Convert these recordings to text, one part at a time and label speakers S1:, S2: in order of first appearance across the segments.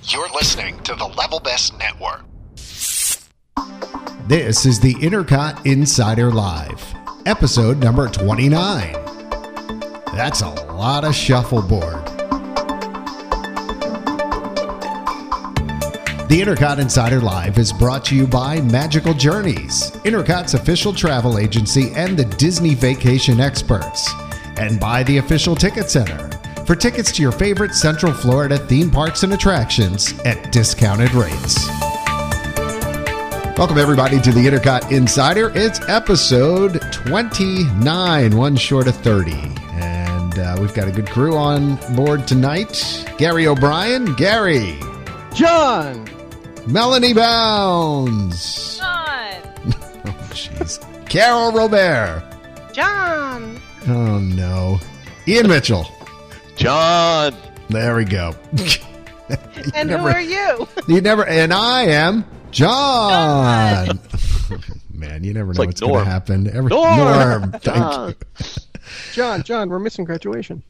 S1: You're listening to the Level Best Network.
S2: This is the Intercot Insider Live, episode number 29. That's a lot of shuffleboard. The Intercot Insider Live is brought to you by Magical Journeys, Intercot's official travel agency and the Disney Vacation Experts, and by the Official Ticket Center for tickets to your favorite Central Florida theme parks and attractions at discounted rates. Welcome, everybody, to the Intercot Insider. It's episode 29, one short of 30. And we've got a good crew on board tonight. Gary O'Brien. Gary.
S3: John.
S2: Melanie Bounds.
S4: John.
S2: Oh, jeez. Carol Robert.
S4: John.
S2: Oh, no. Ian Mitchell.
S5: John.
S2: There we go.
S4: And who are you?
S2: And I am John. Man, you never know
S5: like
S2: what's going to
S5: Norm.
S2: happen.
S5: Norm.
S2: Thank you.
S3: John, we're missing graduation.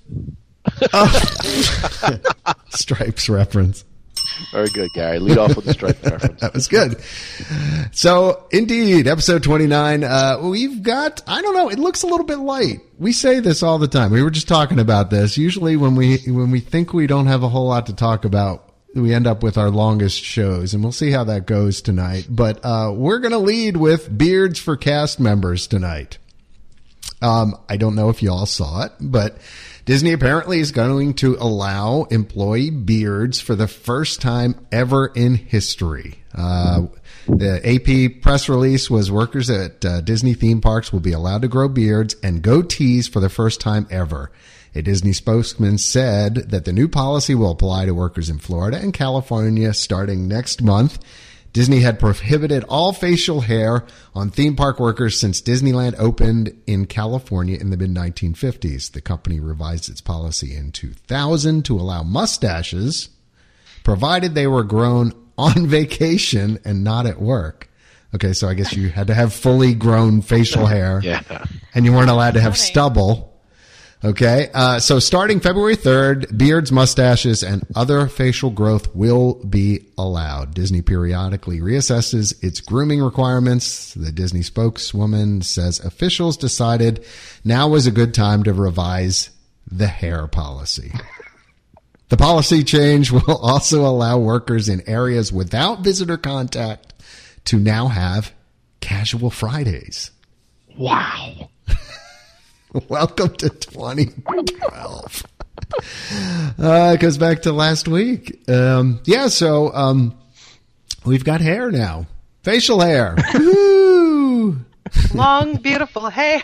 S2: Stripes reference.
S5: Very good, Gary. Lead off with the stripe reference.
S2: That was good. So, indeed, episode 29, we've got, I don't know, it looks a little bit light. We say this all the time. We were just talking about this. Usually when we think we don't have a whole lot to talk about, we end up with our longest shows, and we'll see how that goes tonight. But we're going to lead with beards for cast members tonight. I don't know if you all saw it, but Disney apparently is going to allow employee beards for the first time ever in history. The AP press release was workers at Disney theme parks will be allowed to grow beards and goatees for the first time ever. A Disney spokesman said that the new policy will apply to workers in Florida and California starting next month. Disney had prohibited all facial hair on theme park workers since Disneyland opened in California in the mid-1950s. The company revised its policy in 2000 to allow mustaches, provided they were grown on vacation and not at work. Okay, so I guess you had to have fully grown facial hair.
S5: Yeah.
S2: And you weren't allowed to have stubble. Okay, so starting February 3rd, beards, mustaches, and other facial growth will be allowed. Disney periodically reassesses its grooming requirements. The Disney spokeswoman says officials decided now was a good time to revise the hair policy. The policy change will also allow workers in areas without visitor contact to now have casual Fridays.
S5: Wow.
S2: Welcome to 2012. It goes back to last week. So we've got hair now. Facial hair. Woo!
S4: Long, beautiful hair.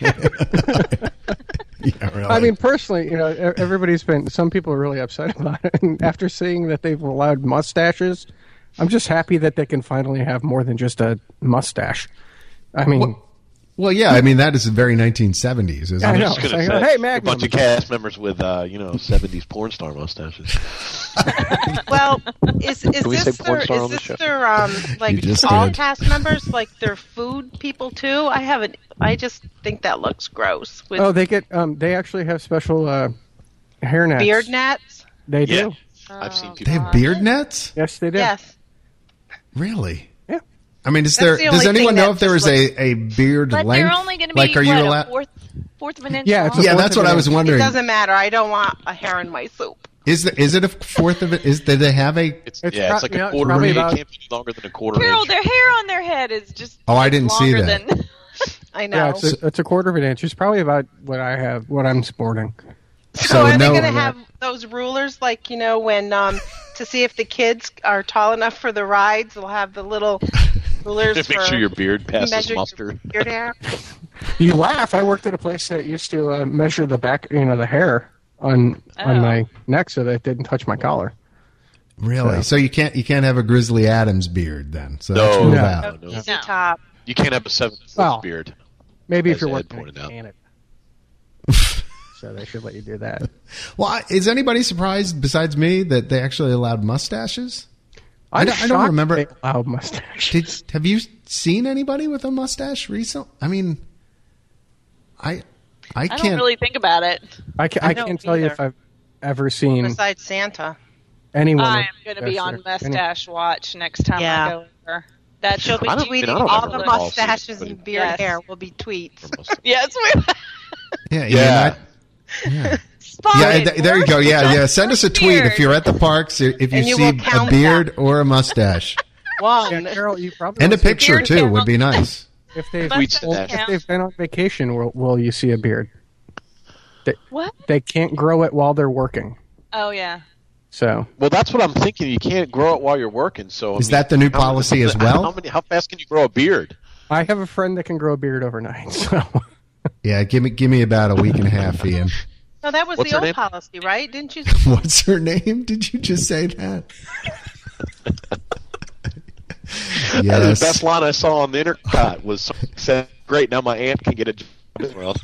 S2: Yeah, really.
S3: I mean, personally, some people are really upset about it. And after seeing that they've allowed mustaches, I'm just happy that they can finally have more than just a mustache. I mean...
S2: Well, yeah, I mean, that is very 1970s, isn't
S3: I
S2: it?
S3: know.
S5: Just gonna
S3: It's
S5: say,
S3: like, hey,
S5: a
S3: Magnum.
S5: bunch of cast members with 70s porn star mustaches.
S4: Well, is
S5: we say porn star on the
S4: this
S5: show?
S4: their
S2: You just
S4: all
S2: did.
S4: cast members, like their food people too? I just think that looks gross. With
S3: they get, they actually have special hair nets.
S4: beard nets?
S3: They do.
S5: Yeah. I've seen people.
S2: They have beard nets?
S3: Yes, they do.
S4: Yes.
S2: Really?
S3: Yeah.
S2: I mean,
S4: the
S2: does
S4: only
S2: anyone
S4: thing
S2: know
S4: that
S2: if there
S4: just
S2: is a beard
S6: But
S2: length?
S6: they're only going to be
S2: Like, are you
S6: a
S2: allowed?
S6: fourth of an inch
S3: Yeah,
S6: long.
S3: it's a
S2: Yeah,
S3: fourth
S2: that's
S3: of
S2: what
S3: an
S2: I was
S3: inch.
S4: It
S2: wondering.
S4: doesn't matter. I don't want a hair in my soup.
S2: Is it a fourth of it? Do they have a?
S5: It's
S3: It's
S5: like
S3: pro-
S5: a
S3: it's
S5: quarter
S3: probably
S5: inch.
S3: about-
S5: It can't be longer than a quarter
S6: Carol,
S5: inch.
S6: their hair on their head is just
S2: Oh, I didn't see
S6: longer
S2: that.
S6: than
S4: I know.
S3: Yeah, it's a quarter of an inch. It's probably about what I have, what I'm sporting.
S4: So are they
S2: no-
S4: going to have those rulers, like, when to see if the kids are tall enough for the rides? They'll have the little rulers
S5: Just make
S4: for
S5: sure your beard passes
S4: measure
S5: muster.
S4: your beard hair.
S3: You laugh. I worked at a place that used to measure the back, the hair on my neck so that it didn't touch my collar.
S2: Really? So you can't have a Grizzly Adams beard then? So that's
S5: No.
S2: ruled
S3: No.
S2: out.
S5: No.
S4: Easy top.
S5: You can't have a 7-foot
S3: Well,
S5: beard.
S3: Maybe if
S5: As
S3: you're
S5: Ed
S3: working
S5: pointed
S3: in
S5: out.
S3: Canada. So they should let you do that.
S2: Well, is anybody surprised besides me that they actually allowed mustaches? I don't
S3: shocked
S2: remember-
S3: they allowed mustaches.
S2: Have you seen anybody with a mustache recently? I mean, I
S6: I
S2: can't
S6: don't really think about it.
S3: I
S6: don't
S3: can't tell you
S6: either.
S3: if I've ever seen.
S4: Besides Santa.
S3: anyone.
S6: I am going to be on mustache watch next time I go over. That she'll be tweeting
S4: all the mustaches and beard hair will be tweets.
S6: Yes, we.
S2: Yeah. There you go. Yeah. Send us a tweet if you're at the parks if you see a beard or a mustache.
S4: One.
S3: Carol, you probably
S2: and a picture too would be nice.
S3: If they've been on vacation, will you see a beard?
S6: What?
S3: They can't grow it while they're working.
S6: Oh yeah.
S3: So.
S5: Well, that's what I'm thinking. You can't grow it while you're working. So
S2: is that the new policy as well?
S5: How fast can you grow a beard?
S3: I have a friend that can grow a beard overnight. So.
S2: Yeah, give me about a week and a half, Ian.
S4: No, that was the old policy, right? Didn't you?
S2: What's her name? Did you just say that?
S5: Yes. The best line I saw on the intercot was said, "Great, now my aunt can get a job as well."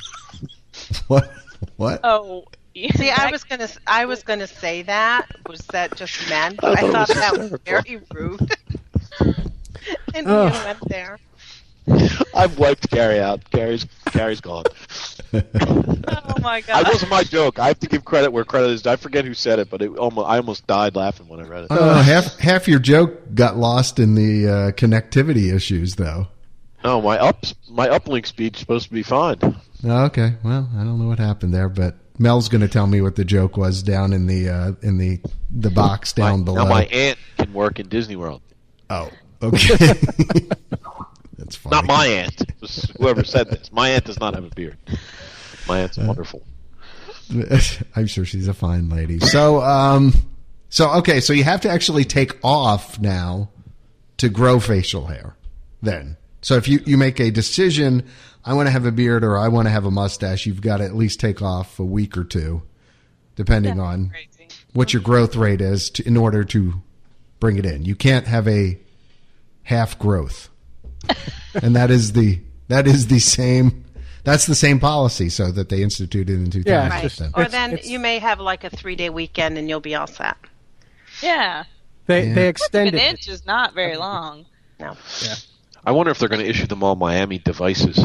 S2: What?
S6: Oh.
S4: See, I was gonna say that. Was that just meant? But I thought that was very rude. And you went there.
S5: I've wiped Gary out. Gary's gone.
S6: Oh my god!
S5: That wasn't my joke. I have to give credit where credit is. I forget who said it, but I almost died laughing when I read it.
S2: Half your joke got lost in the connectivity issues, though.
S5: No, my uplink speed's supposed to be fine.
S2: Okay, well, I don't know what happened there, but Mel's going to tell me what the joke was down in the box down below.
S5: Now my aunt can work in Disney World.
S2: Oh, okay. That's funny.
S5: Not my aunt. It was whoever said this. My aunt does not have a beard. My aunt's wonderful.
S2: I'm sure she's a fine lady. So okay, so you have to actually take off now to grow facial hair then. So if you make a decision, I want to have a beard or I want to have a mustache, you've got to at least take off a week or two, depending on what your growth rate is in order to bring it in. You can't have a half growth. And that's the same policy so that they instituted in 2000.
S3: Yeah,
S4: right. Or then you may have like a 3-day weekend and you'll be all set.
S6: Yeah.
S3: They extended
S6: an inch is not very long.
S4: No.
S3: Yeah.
S5: I wonder if they're going to issue them all Miami devices.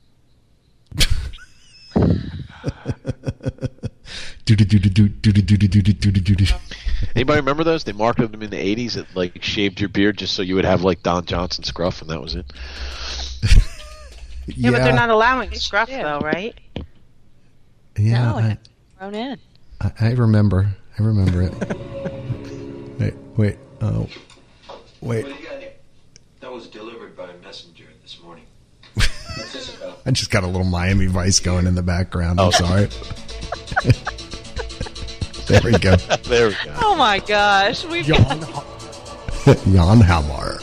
S5: Anybody remember those? They marketed them in the 80s. It like shaved your beard just so you would have like Don Johnson scruff, and that was it.
S4: Yeah, but they're not allowing scruff though, right?
S2: Yeah,
S6: no, thrown in.
S2: I remember it. Wait. Oh, wait.
S7: That was delivered by messenger this morning.
S2: I just got a little Miami Vice going in the background. I'm sorry. There we go.
S5: There we go.
S6: Oh my gosh, we've
S2: Jan Hammer.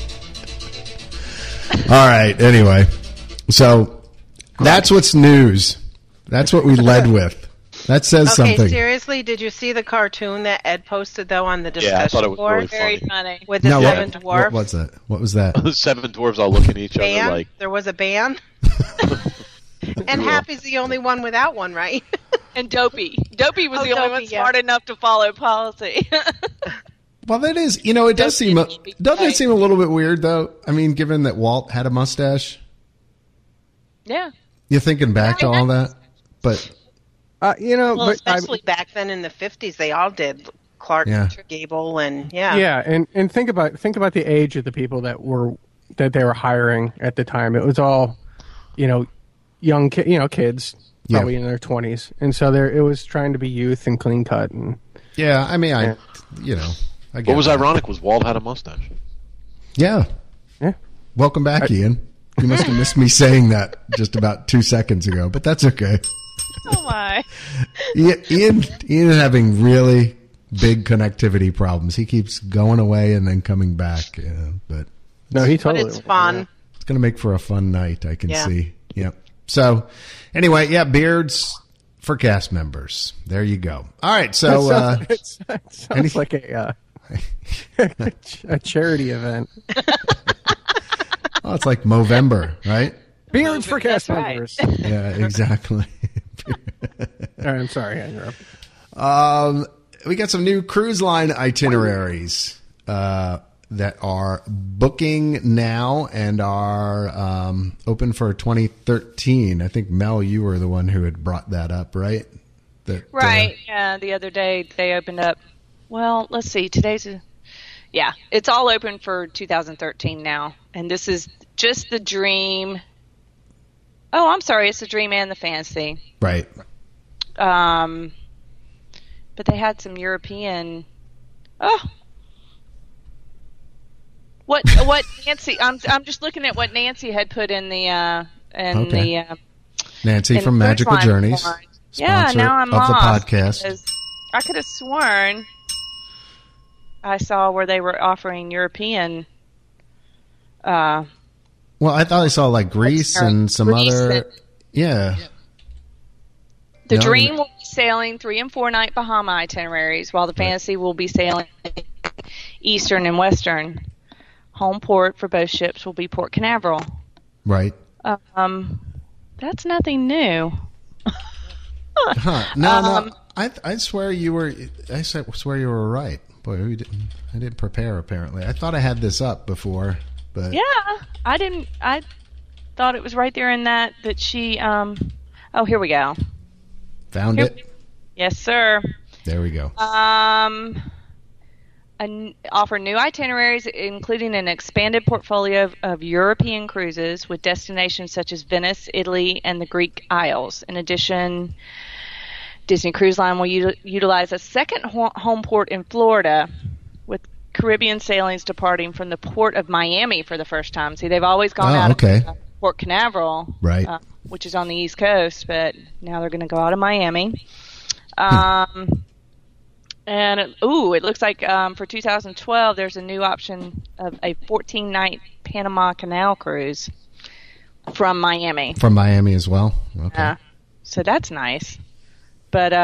S2: All right. Anyway, so that's what's news. That's what we led with. That says something.
S4: Seriously, did you see the cartoon that Ed posted though on the discussion
S5: I thought it was
S4: board?
S5: really
S6: very
S5: funny.
S6: funny.
S4: With the seven dwarfs.
S2: What's that? What was that?
S5: The seven dwarves all looking at each other like.
S4: There was a band. And Happy's the only one without one, right?
S6: And Dopey. Dopey was the only one smart enough to follow policy.
S2: Well, that is, it does seem, doesn't it seem a little bit weird though? I mean, given that Walt had a mustache.
S6: Yeah.
S2: You're thinking back to all that, but.
S4: Well, especially back then in the 50s, they all did. Clark Gable and
S3: and think about the age of the people that they were hiring at the time. It was all, young kids, probably in their 20s, and so it was trying to be youth and clean cut and.
S2: Yeah, I mean, I get
S5: what was ironic was Walt had a mustache.
S2: Yeah. Welcome back, Ian. You must have missed me saying that just about 2 seconds ago, but that's okay.
S6: Oh my!
S2: Ian is having really big connectivity problems. He keeps going away and then coming back. But
S3: no, he totally.
S4: But it's fun.
S2: Yeah. It's going to make for a fun night. I can see. Yep. So, anyway, beards for cast members. There you go. All right. So
S3: it sounds like a charity event.
S2: Oh, it's like Movember, right?
S3: Beards for cast members.
S2: Yeah, exactly.
S3: All right, I'm sorry, I interrupted.
S2: We got some new cruise line itineraries that are booking now and are open for 2013. I think, Mel, you were the one who had brought that up, right?
S6: Right. Yeah, the other day they opened up well, let's see. It's all open for 2013 now. And this is just the Dream. Oh, I'm sorry. It's the Dream and the Fantasy.
S2: Right.
S6: But they had some European. Oh. What Nancy? I'm just looking at what Nancy had put in the
S2: Nancy from Magical Journeys.
S6: Yeah, now I'm
S2: of the
S6: lost
S2: podcast.
S6: I could have sworn I saw where they were offering European.
S2: Well, I thought I saw like Greece and some other. Yeah.
S6: The Dream will be sailing 3 and 4 night Bahama itineraries, while the Fantasy will be sailing Eastern and Western. Home port for both ships will be Port Canaveral.
S2: Right.
S6: That's nothing new.
S2: Huh. No. I swear you were. I swear you were right. Boy, I didn't prepare. Apparently, I thought I had this up before, but
S6: yeah, I didn't. I thought it was right there in that she. Oh, here we go.
S2: Found it.
S6: Yes, sir.
S2: There we go.
S6: Offer new itineraries, including an expanded portfolio of European cruises with destinations such as Venice, Italy, and the Greek Isles. In addition, Disney Cruise Line will utilize a second home port in Florida, with Caribbean sailings departing from the port of Miami for the first time. See, they've always gone out of Port Canaveral,
S2: right,
S6: which is on the East Coast, but now they're going to go out of Miami. And it looks like for 2012, there's a new option of a 14-night Panama Canal cruise from Miami.
S2: From Miami as well? Okay.
S6: So that's nice. But,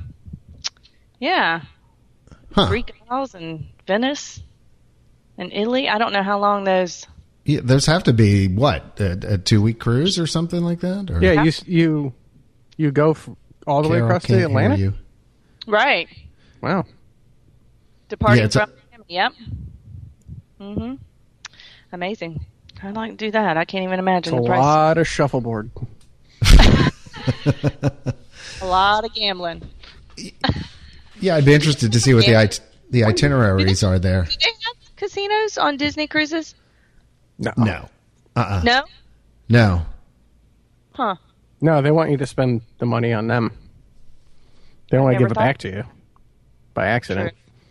S6: Greek Isles and Venice and Italy. I don't know how long those...
S2: Yeah, those have to be, what, a 2-week cruise or something like that? Or?
S3: Yeah, you go all the way across the Atlantic?
S6: Right.
S3: Wow.
S6: Departing from Miami, yep. Mm-hmm. Amazing. I'd like to do that. I can't even imagine the price.
S3: A lot of shuffleboard.
S6: A lot of gambling.
S2: Yeah, I'd be interested to see what the itineraries are there.
S6: Do they have casinos on Disney cruises?
S2: No.
S6: No?
S2: No.
S6: Huh.
S3: No, they want you to spend the money on them. They don't want to give it back to you by accident.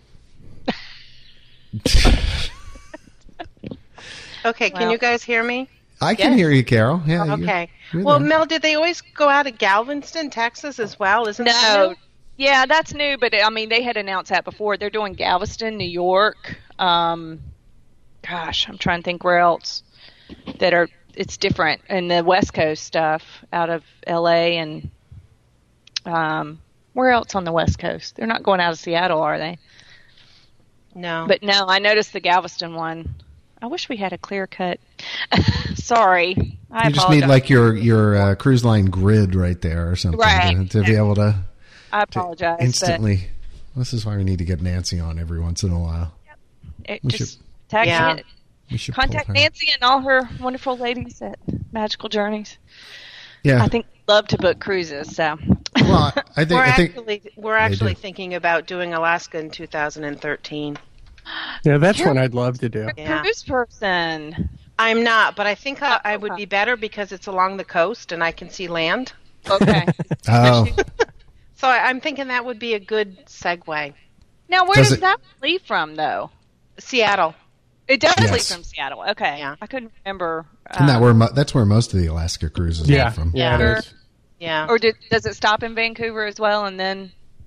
S4: Okay, can you guys hear me?
S2: I can hear you, Carol. Yeah.
S4: Okay. Well, Mel, did they always go out of Galveston, Texas as well? Isn't that new?
S6: Yeah, that's new, but I mean, they had announced that before. They're doing Galveston, New York. Gosh, I'm trying to think where else it's different. And the West Coast stuff out of LA and where else on the West Coast? They're not going out of Seattle, are they?
S4: No.
S6: But no, I noticed the Galveston one. I wish we had a clear cut. Sorry. I
S2: just need like your cruise line grid right there or something to be able to.
S6: I apologize.
S2: Instantly. This is why we need to get Nancy on every once in a while.
S6: Contact Nancy and all her wonderful ladies at Magical Journeys.
S2: Yeah.
S6: I think they love to book cruises. So.
S2: Well,
S4: we're actually thinking about doing Alaska in 2013.
S3: Yeah, that's one I'd love to do.
S6: Cruise person.
S4: I'm not, but I think I would be better because it's along the coast and I can see land.
S6: Okay.
S2: Oh.
S4: So I'm thinking that would be a good segue.
S6: Now, where does that leave from, though?
S4: Seattle.
S6: It does leave from Seattle. Okay. Yeah. I couldn't remember.
S2: Isn't that's where most of the Alaska cruises are from?
S3: Yeah, it is.
S4: Yeah.
S6: Or does it stop in Vancouver as well and then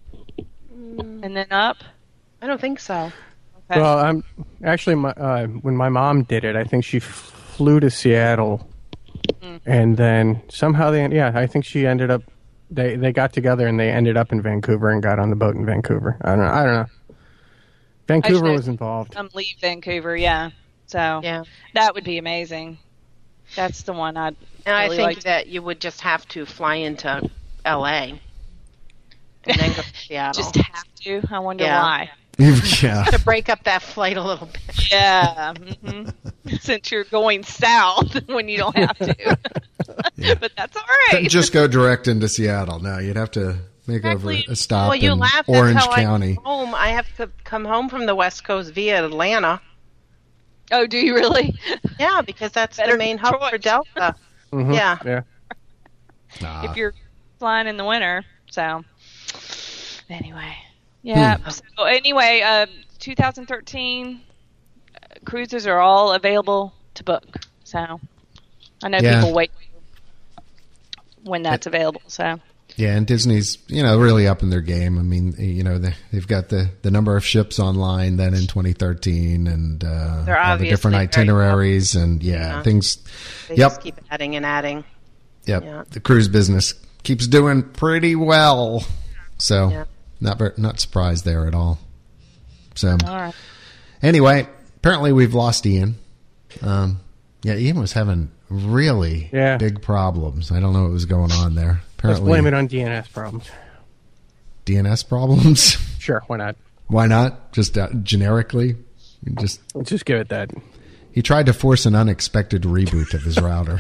S6: up?
S4: I don't think so.
S3: Okay. Well, actually, when my mom did it, I think she flew to Seattle, and then somehow I think she ended up. They got together and they ended up in Vancouver and got on the boat in Vancouver. I don't know. Vancouver was involved.
S6: Leave Vancouver, yeah. So that would be amazing. That's the one I'd.
S4: And
S6: really
S4: I think that you would just have to fly into L.A. and then go to Seattle.
S6: Just have to. I wonder why.
S2: Yeah.
S4: To break up that flight a little bit.
S6: Yeah. Mm-hmm. Since you're going south when you don't have to. But that's all right.
S2: Couldn't just go direct into Seattle. No, you'd have to make over
S6: Exactly.
S2: a stop
S4: Well, you
S2: in
S4: laugh.
S2: Orange
S4: That's how
S2: County.
S4: I come home. I have to come home from the West Coast via Atlanta.
S6: Oh, do you really?
S4: Yeah, because that's
S6: Better
S4: the main hub
S6: choice.
S4: for Delta.
S3: Mhm.
S4: Yeah.
S3: Yeah.
S2: Nah.
S6: If you're flying in the winter. So, anyway. Yeah. So, anyway, 2013 cruises are all available to book. So, I know
S2: Yeah.
S6: people wait when that's available. So,
S2: Yeah, and Disney's, really up in their game. I mean, they've got the number of ships online then in 2013 and
S4: They're
S2: all the
S4: obviously
S2: different
S4: very
S2: itineraries and
S4: Yeah.
S2: things.
S4: They
S2: Yep.
S4: just keep adding and adding.
S2: Yep.
S4: Yeah.
S2: The cruise business keeps doing pretty well. So,
S4: Yeah.
S2: not surprised there at all. So,
S6: all right.
S2: anyway, apparently we've lost Ian. Ian was having really big problems. I don't know what was going on there.
S3: Let's
S2: Apparently,
S3: blame it on DNS problems.
S2: DNS problems.
S3: Sure, why not?
S2: Why not? Just generically,
S3: Let's just give it that.
S2: he tried to force an unexpected reboot of his router,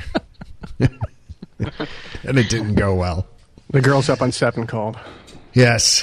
S2: and it didn't go well.
S3: The girls up on 7 called.
S2: Yes.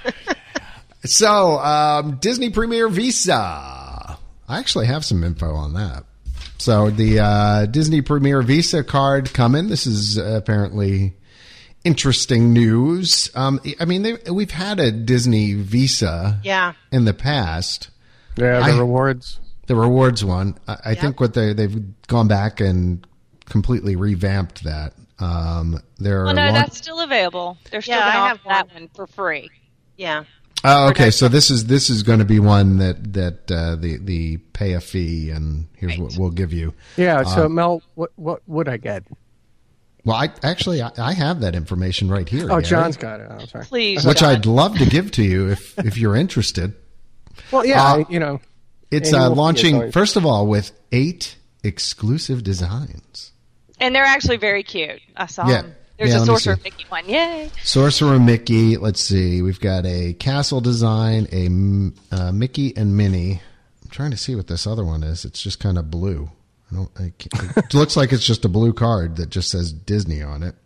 S2: So, Disney Premier Visa. I actually have some info on that. So, the Disney Premier Visa card coming. This is apparently interesting news. I mean, we've had a Disney Visa
S4: Yeah.
S2: in the past.
S3: Yeah, the rewards.
S2: The rewards one. I think what they've gone back and completely revamped that.
S6: Well, no, that's still available. They're still
S4: Yeah,
S6: going to
S4: I
S6: offer
S4: have
S6: that one for free.
S4: Yeah.
S2: Oh, okay. So this is going to be one that the pay a fee and here's what we'll give you.
S3: Yeah. So Mel, what would I get?
S2: Well, I have that information right here.
S3: Oh,
S2: Gary,
S3: John's got it. I'm sorry.
S6: Please,
S2: which
S6: John.
S2: I'd love to give to you if you're interested.
S3: Well, yeah,
S2: It's
S3: annual fee is
S2: launching
S3: always-
S2: first of all with 8 exclusive designs.
S6: And they're actually very cute. I saw
S2: Yeah.
S6: them. There's
S2: Yeah,
S6: a
S2: let me
S6: Sorcerer
S2: see.
S6: Mickey one. Yay.
S2: Sorcerer Mickey. Let's see. We've got a castle design, a Mickey and Minnie. I'm trying to see what this other one is. It's just kind of blue. It looks like it's just a blue card that just says Disney on it.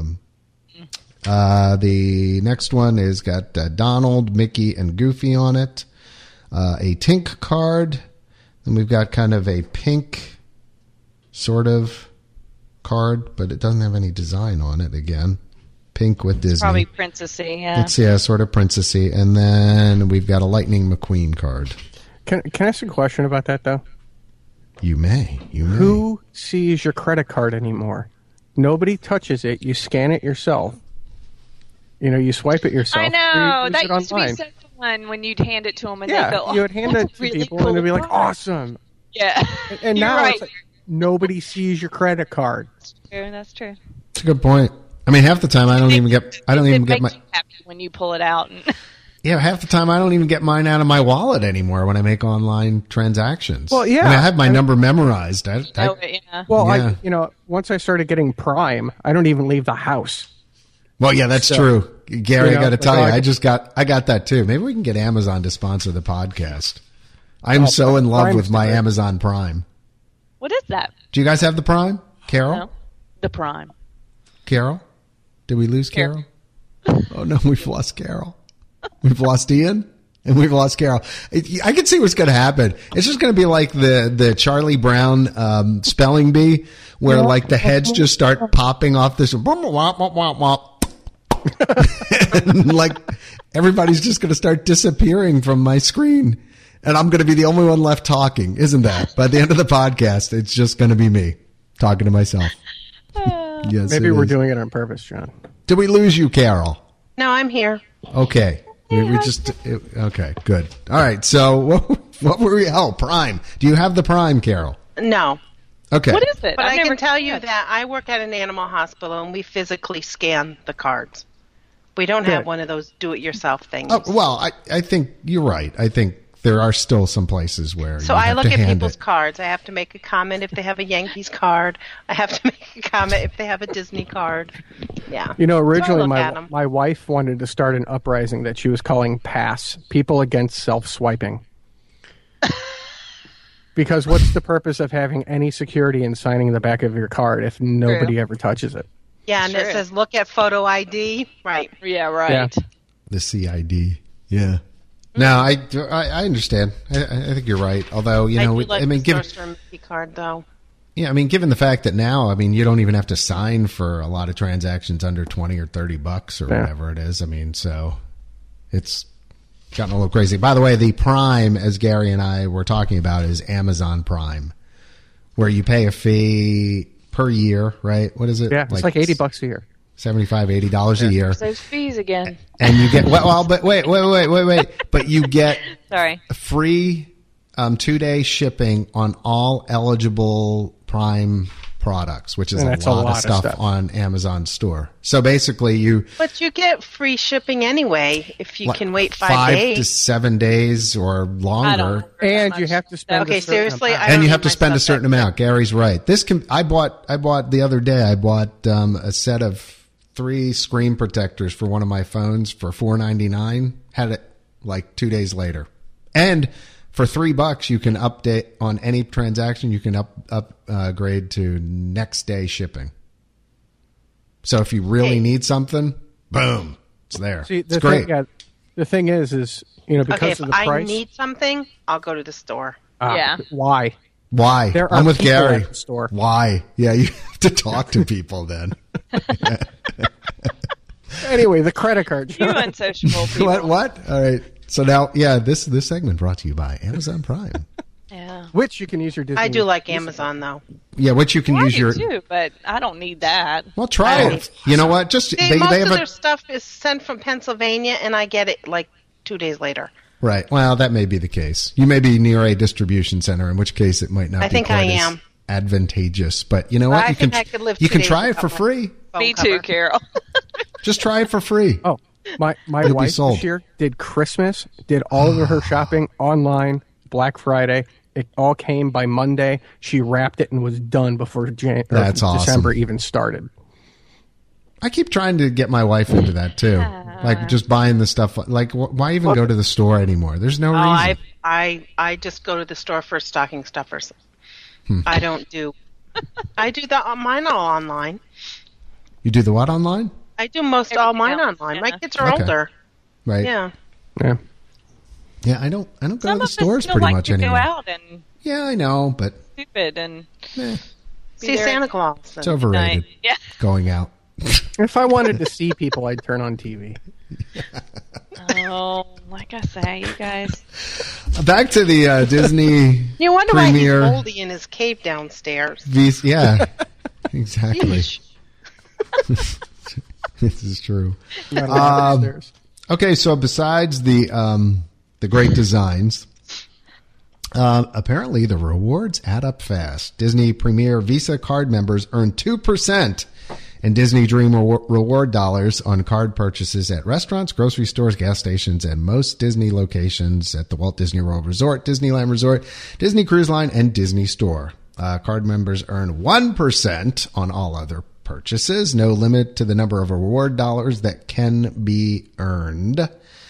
S2: The next one is got Donald, Mickey, and Goofy on it. A Tink card. Then we've got kind of a pink sort of card, but it doesn't have any design on it again. Pink with Disney.
S6: Probably princessy, yeah.
S2: It's sort of princessy. And then we've got a Lightning McQueen card.
S3: Can I ask a question about that though?
S2: You may.
S3: Who sees your credit card anymore? Nobody touches it. You scan it yourself. You swipe it yourself.
S6: I
S3: or
S6: know.
S3: you
S6: That
S3: use it
S6: used
S3: online.
S6: to be so fun when you'd hand it to them and
S3: Yeah,
S6: they go,
S3: you would hand it to
S6: really
S3: people
S6: cool
S3: and they'd be like,
S6: card.
S3: awesome.
S6: Yeah.
S3: And
S6: You're
S3: now
S6: right.
S3: it's like, nobody sees your credit card.
S6: That's true.
S2: It's a good point. I mean, half the time I don't even get
S6: It
S2: my
S6: makes you happy when you pull it out. And
S2: half the time I don't even get mine out of my wallet anymore when I make online transactions.
S3: Well, yeah.
S2: I mean, I have my number memorized.
S3: Well,
S2: Yeah.
S3: once I started getting Prime, I don't even leave the house.
S2: Well, yeah, that's true. Gary, I got to tell you,
S3: like,
S2: I got that too. Maybe we can get Amazon to sponsor the podcast. I'm so in love
S3: Prime's
S2: with my
S3: great.
S2: Amazon Prime.
S6: what is that?
S2: Do you guys have the Prime? Carol?
S6: No. The Prime.
S2: Carol? Did we lose Carol? Oh, no, we've lost Carol. We've lost Ian, and we've lost Carol. I can see what's going to happen. It's just going to be like the Charlie Brown spelling bee, where like the heads just start popping off this. Womp, womp, womp, womp. And like everybody's just going to start disappearing from my screen. And I'm going to be the only one left talking, isn't that? By the end of the podcast, it's just going to be me talking to myself. Yes,
S3: Maybe
S2: it
S3: we're
S2: is.
S3: doing it on purpose, John.
S2: Did we lose you, Carol?
S4: No, I'm here.
S2: Okay. Okay, good. All right. So what were we? Oh, Prime. Do you have the Prime, Carol?
S4: No.
S2: Okay.
S6: What is it?
S4: But
S6: I've
S4: I
S6: never
S4: can tell
S6: seen
S4: you
S6: it.
S4: that I work at an animal hospital and we physically scan the cards. We don't have
S3: Good.
S4: one of those do-it-yourself things.
S2: Oh, well, I think you're right. I think there are still some places where
S4: So
S2: you
S4: I
S2: have
S4: look
S2: to
S4: at
S2: hand
S4: people's
S2: it.
S4: cards. I have to make a comment if they have a Yankees card. I have to make a comment if they have a Disney card. Yeah.
S3: Originally
S4: look at 'em.
S3: my wife wanted to start an uprising that she was calling PASS, People Against Self-Swiping. Because what's the purpose of having any security in signing the back of your card if nobody ever touches it?
S4: Yeah, and
S6: Sure
S4: it
S6: is.
S4: says look at photo ID. Right.
S6: Yeah, right.
S2: The CID. Yeah. No, I understand. I think you're right. Although, you know,
S4: I do like the
S2: given
S4: Store Mickey card, though.
S2: yeah, I mean, given the fact that now, I mean, you don't even have to sign for a lot of transactions under $20 or $30 or whatever it is. I mean, so it's gotten a little crazy. By the way, the Prime, as Gary and I were talking about, is Amazon Prime, where you pay a fee per year, right? What is it?
S3: Yeah, it's like $80 a year.
S2: $75, $80 a year.
S6: Those fees again.
S2: And you get, but wait. But you get
S6: Sorry.
S2: free 2-day shipping on all eligible Prime products, which is
S3: And
S2: a
S3: that's
S2: lot of stuff on Amazon store. So basically
S4: But you get free shipping anyway if you can wait 5
S2: 5
S4: days.
S2: to 7 days or
S6: I don't
S2: longer.
S6: remember that
S3: And
S6: much.
S3: you have to spend
S4: Okay,
S3: a certain
S4: seriously,
S3: amount.
S4: I
S2: And
S4: don't
S2: you
S4: need
S2: have to
S4: my
S2: spend a
S4: stuff
S2: certain
S4: that
S2: amount. Gary's right. I bought the other day, I bought a set of 3 screen protectors for one of my phones for $4.99. Had it like 2 days later. And for $3, you can update on any transaction. You can upgrade to next day shipping. So if you really need something, boom, it's there.
S3: See,
S2: It's great.
S3: the thing is, you know, because
S4: Okay, if
S3: of the
S4: I
S3: price.
S4: need something, I'll go to the store.
S6: Yeah.
S3: Why?
S2: Why?
S3: There are
S2: I'm with
S3: people
S2: Gary.
S3: at the store.
S2: Why? Yeah, you have to talk to people then.
S3: Anyway, the credit card.
S6: You unsociable people.
S2: What? All right. So now, yeah, this segment brought to you by Amazon Prime.
S6: Yeah.
S3: Which you can use your Disney.
S4: I do like Amazon, though.
S2: Yeah, which you can
S6: I
S2: use
S6: do
S2: your.
S6: too, but I don't need that.
S2: Well, try it. You know what? Just
S4: See,
S2: they
S4: most
S2: have
S4: of
S2: a
S4: their stuff is sent from Pennsylvania, and I get it like 2 days later.
S2: right. Well, that may be the case. You may be near a distribution center, in which case it might not.
S4: I
S2: be
S4: think
S2: quite
S4: I
S2: as
S4: am.
S2: advantageous, but you know
S4: But
S2: what?
S4: I
S2: You
S4: think
S2: can
S4: I could live
S2: you
S4: 2
S2: can
S4: days
S2: try it
S4: without
S2: for
S4: my
S2: free.
S4: phone
S6: Me
S4: cover.
S6: too, Carol.
S2: Just try it for free.
S3: Oh, my
S2: You'll be
S3: wife
S2: sold.
S3: this year did Christmas, did all of her shopping online, Black Friday. It all came by Monday. She wrapped it and was done before
S2: That's awesome.
S3: December even started.
S2: I keep trying to get my wife into that too. Like just buying the stuff. Like, why even go to the store anymore? There's no reason.
S4: I just go to the store for stocking stuffers. I don't do. I do mine all online.
S2: You do the what online?
S4: I do most all
S6: Everything
S4: mine
S6: else,
S4: online.
S6: yeah.
S4: My kids are
S2: Okay.
S4: older.
S2: Right.
S4: Yeah.
S3: Yeah.
S2: Yeah, I don't go
S6: Some
S2: to the
S6: of us
S2: stores
S6: still
S2: pretty
S6: like
S2: much
S6: to
S2: anymore.
S6: go out and
S2: Yeah, I know, but
S6: stupid and
S2: eh,
S4: See
S6: there.
S4: Santa Claus.
S2: it's overrated.
S6: night. Yeah.
S2: Going out.
S3: If I wanted to see people, I'd turn on TV.
S6: Oh, like I say, you guys.
S2: Back to the Disney
S4: You wonder
S2: premiere.
S4: why he's moldy in his cave downstairs.
S2: Yeah, exactly.
S4: Sheesh.
S2: This is true.
S3: Not allowed upstairs.
S2: Okay, so besides the great designs, apparently the rewards add up fast. Disney Premier Visa card members earn 2% in Disney Dream reward dollars on card purchases at restaurants, grocery stores, gas stations, and most Disney locations at the Walt Disney World Resort, Disneyland Resort, Disney Cruise Line, and Disney Store. Card members earn 1% on all other purchases. No limit to the number of reward dollars that can be earned.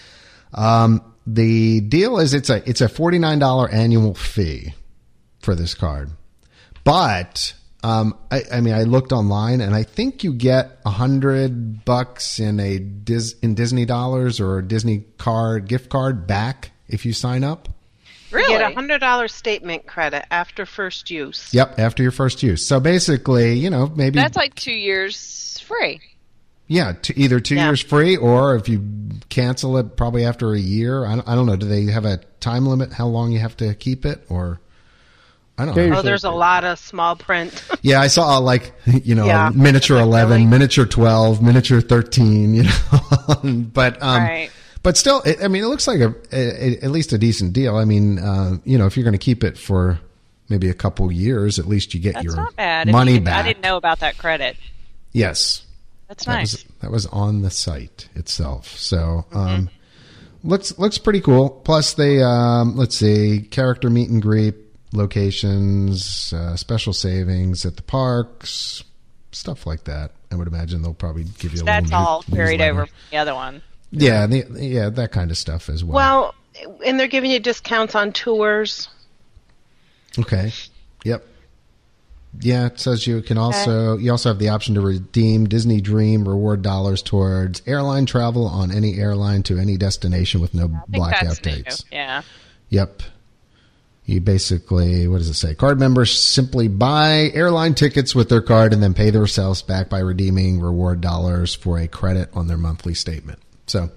S2: The deal is it's a $49 annual fee for this card, but I mean I looked online and I think you get $100 in Disney dollars or a Disney card gift card back if you sign up.
S6: Really?
S4: You get $100 statement credit after first use.
S2: Yep, after your first use. So basically, you know, maybe
S6: That's like 2 years free.
S2: yeah, either 2 years free or if you cancel it probably after a year. I don't know. Do they have a time limit how long you have to keep it or I don't know.
S4: Oh, there's a lot of small print.
S2: Yeah, I saw like, you know,
S4: Yeah.
S2: miniature 11,
S4: Really?
S2: miniature 12, miniature 13, you know. But
S6: Right.
S2: but still I mean it looks like at least a decent deal. I mean, you know, if you're going to keep it for maybe a couple years, at least you get
S6: That's
S2: your
S6: not bad.
S2: money
S6: I
S2: back.
S6: didn't know about that credit.
S2: Yes.
S6: That's
S2: That
S6: nice.
S2: that was on the site itself. So, looks pretty cool. Plus they, let's see, character meet and greet locations, special savings at the parks, stuff like that. I would imagine they'll probably give you a
S6: That's
S2: little
S6: all carried
S2: newsletter.
S6: over from the other one.
S2: Yeah. Yeah. That kind of stuff as well.
S4: Well, and they're giving you discounts on tours.
S2: Okay. Yep. Yeah, it says you also have the option to redeem Disney Dream reward dollars towards airline travel on any airline to any destination with no blackout dates.
S6: Yeah.
S2: Yep. You basically, what does it say? Card members simply buy airline tickets with their card and then pay themselves back by redeeming reward dollars for a credit on their monthly statement. So,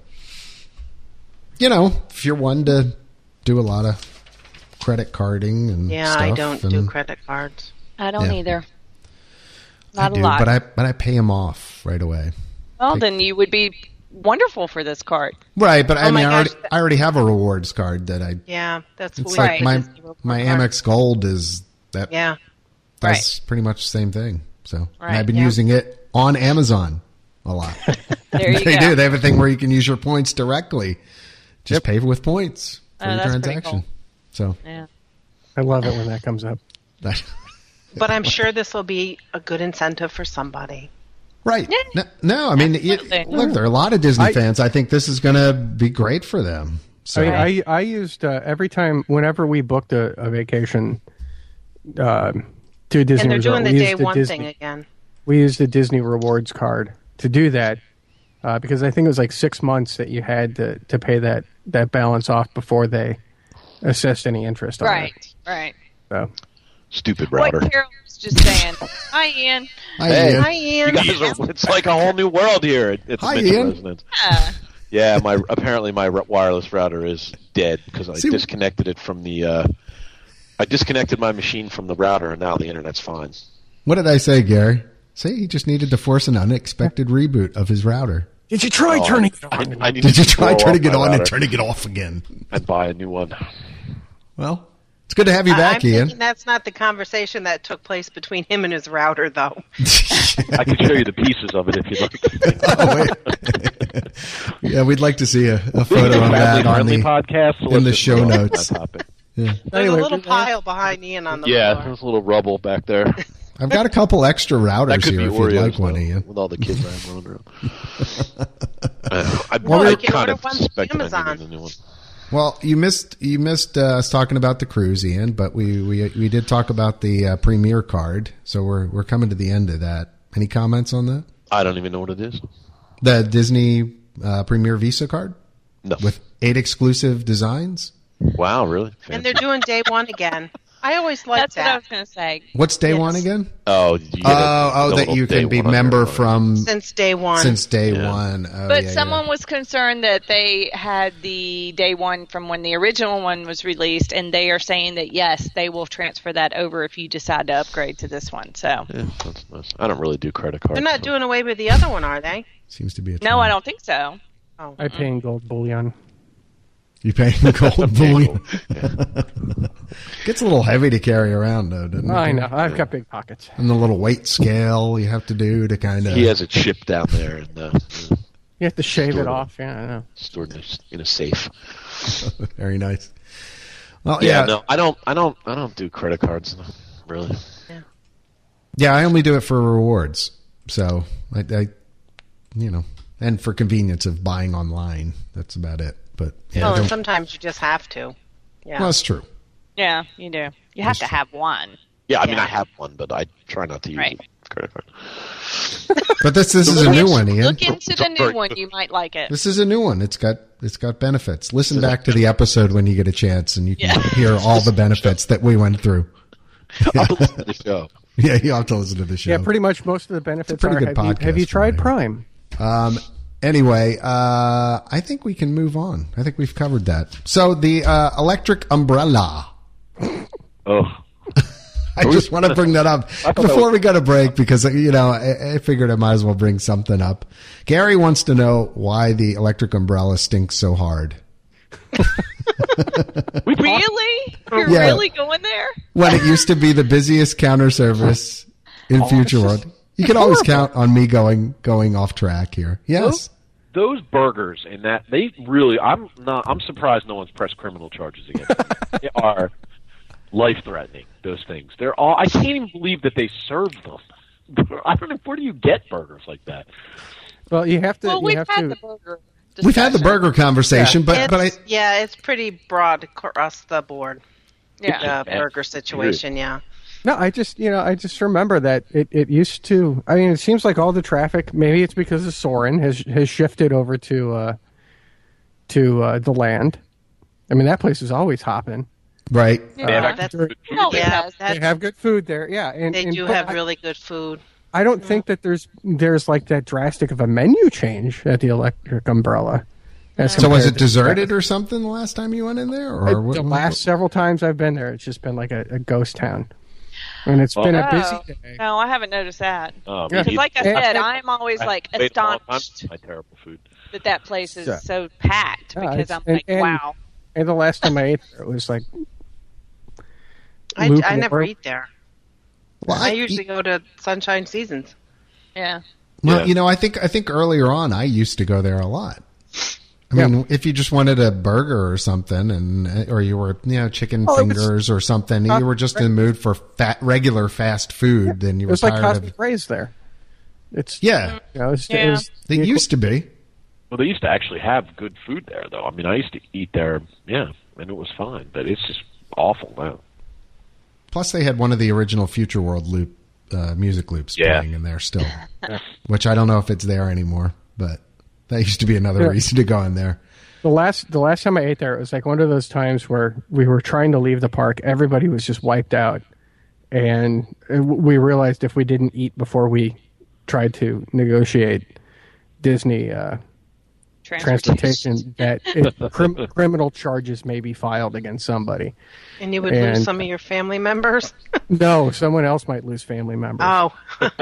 S2: if you're one to do a lot of credit carding and stuff.
S4: I don't do credit cards.
S6: I don't either.
S2: Not a lot. But I pay them off right away.
S6: Well, then you would be wonderful for this card.
S2: Right, but I already have a rewards card that I.
S4: Yeah, that's
S2: it's
S4: weird.
S2: Like my Amex Gold is that.
S4: Yeah.
S2: That's pretty much the same thing. So and I've been
S4: yeah.
S2: using it on Amazon a lot.
S6: There you
S2: They
S6: go.
S2: do. They have a thing where you can use your points directly. Just pay with points for your
S6: that's pretty
S2: transaction.
S6: cool.
S2: So
S6: Yeah.
S3: I love it when that comes up.
S4: But I'm sure this will be a good incentive for somebody.
S2: Right.
S6: Yeah.
S2: No, I mean,
S6: Absolutely.
S2: look, there are a lot of Disney fans. I think this is going to be great for them. So,
S3: I used every time, whenever we booked a vacation to a Disney
S4: And they're
S3: resort,
S4: doing the
S3: we
S4: day
S3: used the
S4: one
S3: Disney,
S4: thing again.
S3: We used the Disney rewards card to do that because I think it was like 6 months that you had to pay that balance off before they assessed any interest on it.
S6: Right.
S3: So.
S5: Stupid router.
S6: What Carol was just saying. Hi, Ian.
S5: Hey,
S4: Hi, Ian.
S5: you guys it's like a whole new world here at the
S2: Hi,
S5: Minter
S2: Ian.
S5: Residence.
S6: Yeah.
S5: Yeah, apparently my wireless router is dead because I disconnected it from the. I disconnected my machine from the router, and now the internet's fine.
S2: what did I say, Gary? Say he just needed to force an unexpected reboot of his router.
S3: Did you try turning it on?
S5: I need
S2: Did
S5: to
S2: you try
S5: blow
S2: turning
S5: off
S2: it
S5: my
S2: on and
S5: router
S2: turning it off again?
S5: and buy a new one?
S2: Well, it's good to have you back,
S4: I'm
S2: Ian.
S4: thinking that's not the conversation that took place between him and his router, though.
S5: I can show you the pieces of it if you'd like.
S2: Oh, wait. Yeah, we'd like to see a photo of that on
S5: Family
S2: the
S5: podcast. So
S2: in the
S5: let's
S2: show
S5: just go on
S2: notes.
S5: that topic.
S2: Yeah.
S4: There's
S3: Anyway,
S4: a little pile behind Ian on the
S5: Yeah,
S4: floor.
S5: there's a little rubble back there.
S2: I've got a couple extra
S5: That
S2: routers
S5: could be
S2: here if you'd
S5: Oreos,
S2: like one,
S5: though,
S2: Ian.
S5: with all the kids I have running around. I
S4: you can
S5: kind
S4: order
S5: of
S4: one from
S5: suspected I
S4: Amazon.
S5: needed a new one.
S2: Well, you missed us talking about the cruise, Ian, but we did talk about the Premier card, so we're coming to the end of that. Any comments on that?
S5: I don't even know what it is.
S2: The Disney Premier Visa card
S5: No.
S2: with 8 exclusive designs.
S5: Wow, really?
S4: And they're doing day one again. I always liked
S6: That's what I
S4: that.
S6: was going to say.
S2: What's day
S4: Yes.
S2: one again?
S5: Oh, you get a
S2: that
S5: little
S2: you
S5: day
S2: can be
S5: one on
S2: member
S5: there.
S2: from
S4: Since day one.
S2: since day
S5: Yeah.
S2: one. Oh,
S6: But
S2: yeah,
S6: someone
S2: yeah.
S6: was concerned that they had the day one from when the original one was released, and they are saying that, yes, they will transfer that over if you decide to upgrade to this one. So,
S5: Yeah, that's nice. I don't really do credit cards.
S4: They're not
S5: so-
S4: doing away with the other one, are they?
S2: Seems to be a
S6: no,
S2: trend.
S6: I don't think so.
S4: Oh.
S3: I pay in gold bullion.
S2: You paying gold bullion? Gets a little heavy to carry around, though, doesn't it?
S3: I know. I've got big pockets.
S2: And the little weight scale you have to do to kind of.
S5: He has it shipped down there and
S3: You have to shave
S5: Stored
S3: it off. Yeah, I know.
S5: stored in a safe.
S2: Very nice. Well,
S5: Yeah,
S2: yeah,
S5: no, I don't do credit cards. No, really.
S2: yeah. I only do it for rewards. So I and for convenience of buying online. That's about it. But yeah,
S4: Oh,
S2: I
S4: and
S2: don't-
S4: sometimes you just have to. Yeah.
S2: well, that's true.
S6: Yeah, you do. You have to have one.
S5: Yeah, I mean
S4: Yeah.
S5: I have one, but I try not to use
S6: Right.
S5: a credit card.
S2: But this is a new one, Ian.
S6: Look into the new one. You might like it.
S2: This is a new one. It's got benefits. Listen back to the episode when you get a chance, and you can
S6: Yeah.
S2: hear all the benefits that we went through.
S5: I'll listen to the show.
S2: Yeah, you have to listen to the show.
S3: Yeah, pretty much most of the benefits
S2: pretty
S3: are.
S2: good
S3: Have you
S2: podcast,
S3: tried
S2: right?
S3: Prime?
S2: Anyway, I think we can move on. I think we've covered that. So the electric umbrella.
S5: Oh,
S2: I just want to bring that up before we go to break because, I figured I might as well bring something up. Gary wants to know why the electric umbrella stinks so hard.
S6: Really? You're
S2: Yeah.
S6: really going there?
S2: When it used to be the busiest counter service in Future World. You can always count on me going off track here. Yes.
S8: Those burgers and that they really I'm surprised no one's pressed criminal charges against them. They are life threatening, those things. They're all I can't even believe that they serve them. I don't know where do you get burgers like that?
S3: Well, you have to.
S6: Well,
S3: you
S6: we've
S3: have
S6: had
S3: to.
S6: the burger.
S2: We've had the
S6: discussion.
S2: burger conversation, but I
S4: it's pretty broad across the board.
S6: Yeah.
S4: The burger situation, yeah.
S3: No, I just remember that it used to. I mean, it seems like all the traffic. Maybe it's because of Soren has shifted over to the land. I mean, that place is always hopping.
S2: Right.
S6: Yeah,
S3: They have good food there. Yeah, and
S4: They do have really good food.
S3: I don't think that there's like that drastic of a menu change at the Electric Umbrella.
S2: So was it deserted or something the last time you went in there? Or
S3: the last several times I've been there, it's just been like a ghost town. And it's been a busy day.
S6: No, I haven't noticed that.
S8: Because
S6: like I said, I'm always like astonished
S8: my terrible food.
S6: that place is so packed because I'm like, wow.
S3: And the last time I ate there, it was like
S4: I never eat there.
S2: Well,
S4: I usually go to Sunshine Seasons.
S6: Yeah.
S2: Well, I think earlier on I used to go there a lot. I mean, if you just wanted a burger or something, or you were, chicken fingers or something, you were just in the mood for regular fast food, then you were tired
S3: like Cosmic Rays there. It's
S2: it used to be.
S8: Well, they used to actually have good food there, though. I mean, I used to eat there, and it was fine, but it's just awful now.
S2: Plus, they had one of the original Future World music loops playing in there still, which I don't know if it's there anymore, but that used to be another reason to go in there.
S3: The last time I ate there, it was like one of those times where we were trying to leave the park. Everybody was just wiped out. And we realized if we didn't eat before we tried to negotiate Disney transportation, that criminal charges may be filed against somebody.
S4: And you would lose some of your family members?
S3: No, someone else might lose family members.
S4: Oh.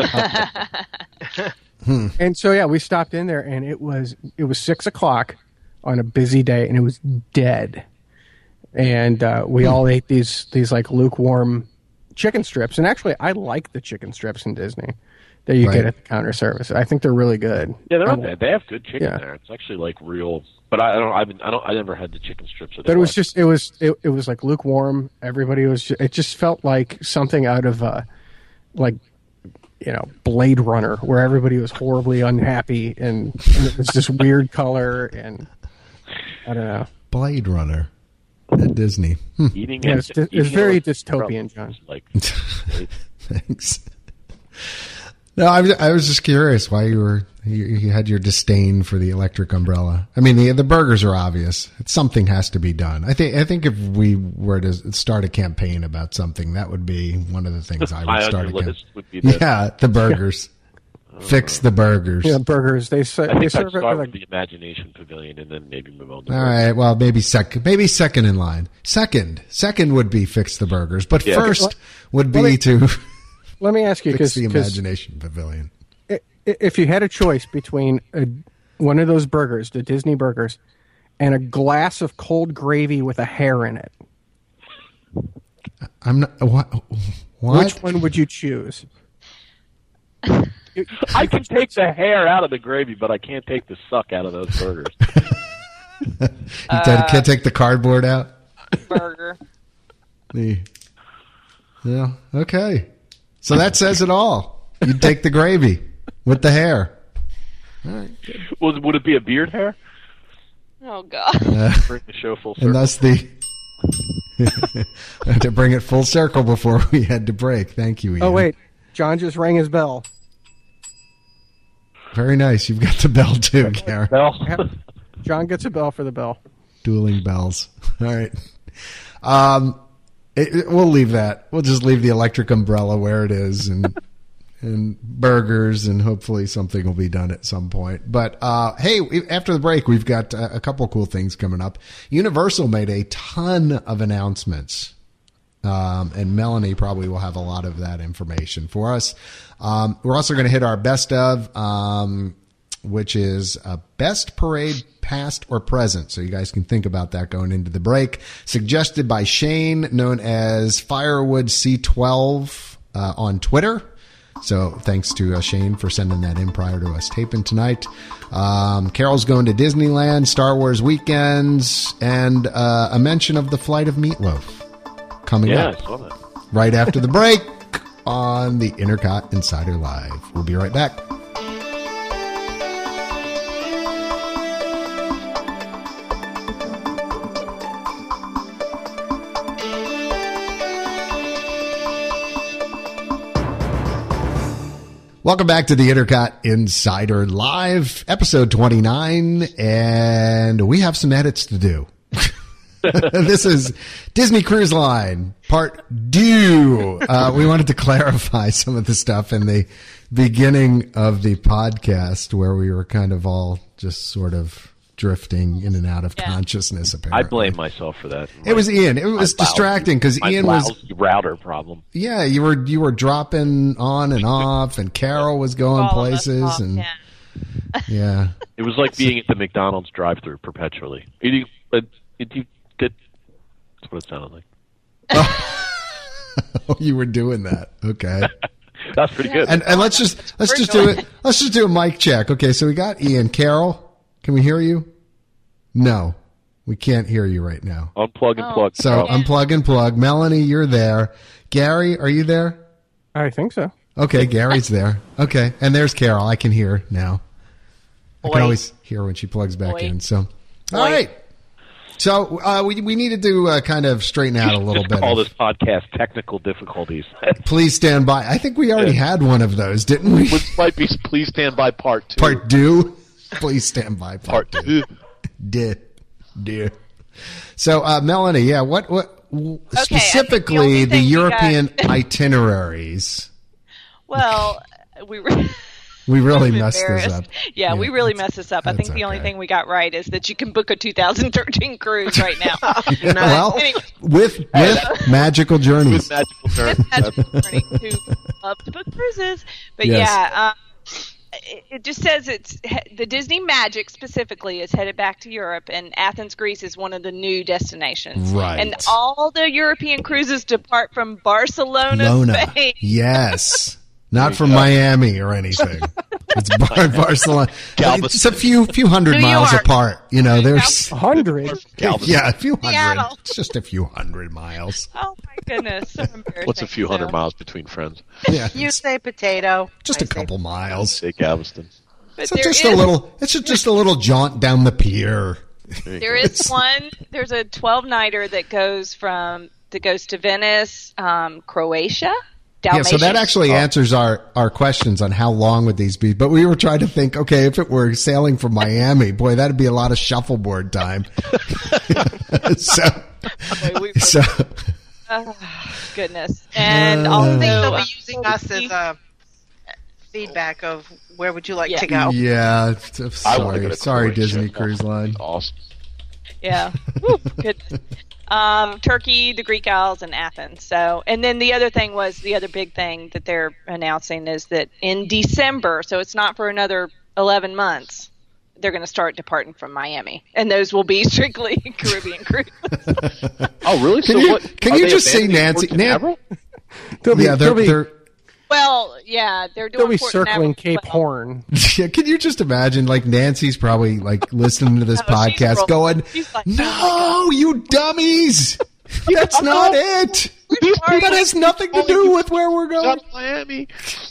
S3: And so we stopped in there, and it was 6:00 on a busy day, and it was dead. And we all ate these like lukewarm chicken strips, and actually I like the chicken strips in Disney that you get at the counter service. I think they're really good.
S8: Yeah, they're not bad. They have good chicken there. It's actually like real. But I never had the chicken strips.
S3: But it was just it was like lukewarm. Everybody was. It just felt like something out of Blade Runner, where everybody was horribly unhappy and it was this weird color, and I don't know.
S2: Blade Runner at Disney.
S8: Eating
S3: it's very dystopian, John.
S2: Thanks. No, I was just curious why you had your disdain for the Electric Umbrella. I mean, the burgers are obvious. Something has to be done. I think if we were to start a campaign about something, that would be one of the things I would start again. The burgers. Fix the burgers.
S3: Yeah, burgers. They serve it
S8: with the Imagination Pavilion, and then maybe move on to.
S2: All right. Well, maybe second in line. Second would be fix the burgers, but first would be to.
S3: Let me ask you,
S2: fix the Imagination Pavilion.
S3: If you had a choice between one of those burgers, the Disney burgers, and a glass of cold gravy with a hair in it,
S2: I'm not. What?
S3: Which one would you choose?
S8: I can take the hair out of the gravy, but I can't take the suck out of those burgers.
S2: You can't take the cardboard out?
S6: Burger.
S2: Yeah. Okay. So that says it all. You'd take the gravy with the hair. All right.
S8: Would it be a beard hair?
S6: Oh, God.
S8: Bring the show full circle.
S2: And thus I had to bring it full circle before we had to break. Thank you, Ian.
S3: Oh, wait. John just rang his bell.
S2: Very nice. You've got the bell, too, Karen.
S3: John gets a bell for the bell.
S2: Dueling bells. All right. We'll leave that. We'll just leave the Electric Umbrella where it is, and burgers, and hopefully something will be done at some point. But hey, after the break, we've got a couple cool things coming up. Universal made a ton of announcements, and Melanie probably will have a lot of that information for us. We're also going to hit our best of, which is best parade past or present. So you guys can think about that going into the break. Suggested by Shane, known as Firewood C12 on Twitter. So thanks to Shane for sending that in prior to us taping tonight. Carol's going to Disneyland, Star Wars weekends, and a mention of the flight of Meatloaf coming up.
S8: I saw that.
S2: Right after the break on the Intercot Insider Live. We'll be right back. Welcome back to the Intercot Insider Live, episode 29, and we have some edits to do. This is Disney Cruise Line, part 2. We wanted to clarify some of the stuff in the beginning of the podcast where we were kind of all just sort of drifting in and out of consciousness, apparently.
S8: I blame myself for that.
S2: It was Ian. It was distracting because Ian was
S8: router problem.
S2: Yeah, you were dropping on and off, and Carol was going places, and yeah,
S8: it was like being at the McDonald's drive-thru perpetually. That's what it sounded like.
S2: Oh, you were doing that. Okay.
S8: That's pretty good.
S2: And let's just do it. Let's just do a mic check. Okay, so we got Ian. Carol, can we hear you? No, we can't hear you right now.
S8: Unplug and plug.
S2: So unplug and plug. Melanie, you're there. Gary, are you there?
S3: I think so.
S2: Okay, Gary's there. Okay, and there's Carol. I can hear now. I can always hear when she plugs back in. So, all right. So we needed to kind of straighten out a little bit.
S8: Call this podcast technical difficulties.
S2: Please stand by. I think we already had one of those, didn't we?
S8: Which might be Please Stand By Part 2.
S2: Part 2. Please stand by part 2. Dear. So Melanie, what specifically the European itineraries?
S6: Well, we
S2: really messed this up.
S6: Yeah, we really messed this up. I think the only thing we got right is that you can book a 2013 cruise right now.
S2: Well, with Magical Journeys.
S6: With Magical Journeys, who love to book cruises. But it just says it's the Disney Magic specifically is headed back to Europe, and Athens, Greece is one of the new destinations.
S2: Right.
S6: And all the European cruises depart from Barcelona. Spain.
S2: Yes. Not from Miami or anything. It's Barcelona. It's a few hundred miles apart. You know, there's
S3: 100.
S2: Yeah, a few hundred. Seattle. It's just a few hundred miles.
S6: Oh my goodness, so embarrassing.
S5: What's a few hundred miles between friends?
S2: Yeah,
S4: you say potato.
S2: Just a couple miles.
S5: Say Galveston.
S2: It's just a little. It's just a little jaunt down the pier.
S6: There is one. There's a 12-nighter that goes to Venice, Croatia. Dalmatian.
S2: Yeah, so that actually answers our questions on how long would these be. But we were trying to think, okay, if it were sailing from Miami, boy, that'd be a lot of shuffleboard time.
S6: Goodness. And also,
S4: I think they'll be using us as a feedback of where would you like to go.
S2: Yeah, sorry, Disney Cruise Line.
S5: Awesome.
S6: Yeah. Woo, goodness. Turkey, the Greek Isles, and Athens. So, and then the other thing was the other big thing that they're announcing is that in December, so it's not for another 11 months, they're going to start departing from Miami, and those will be strictly Caribbean cruises.
S8: Oh, really?
S2: Can you just see Nancy? They're
S6: Well, yeah, they're doing.
S3: They'll be circling Cape Horn.
S2: Yeah, can you just imagine? Like Nancy's probably like listening to this podcast, going, like, "No, you dummies! That's not it. That has nothing to do with where we're going."
S5: Miami.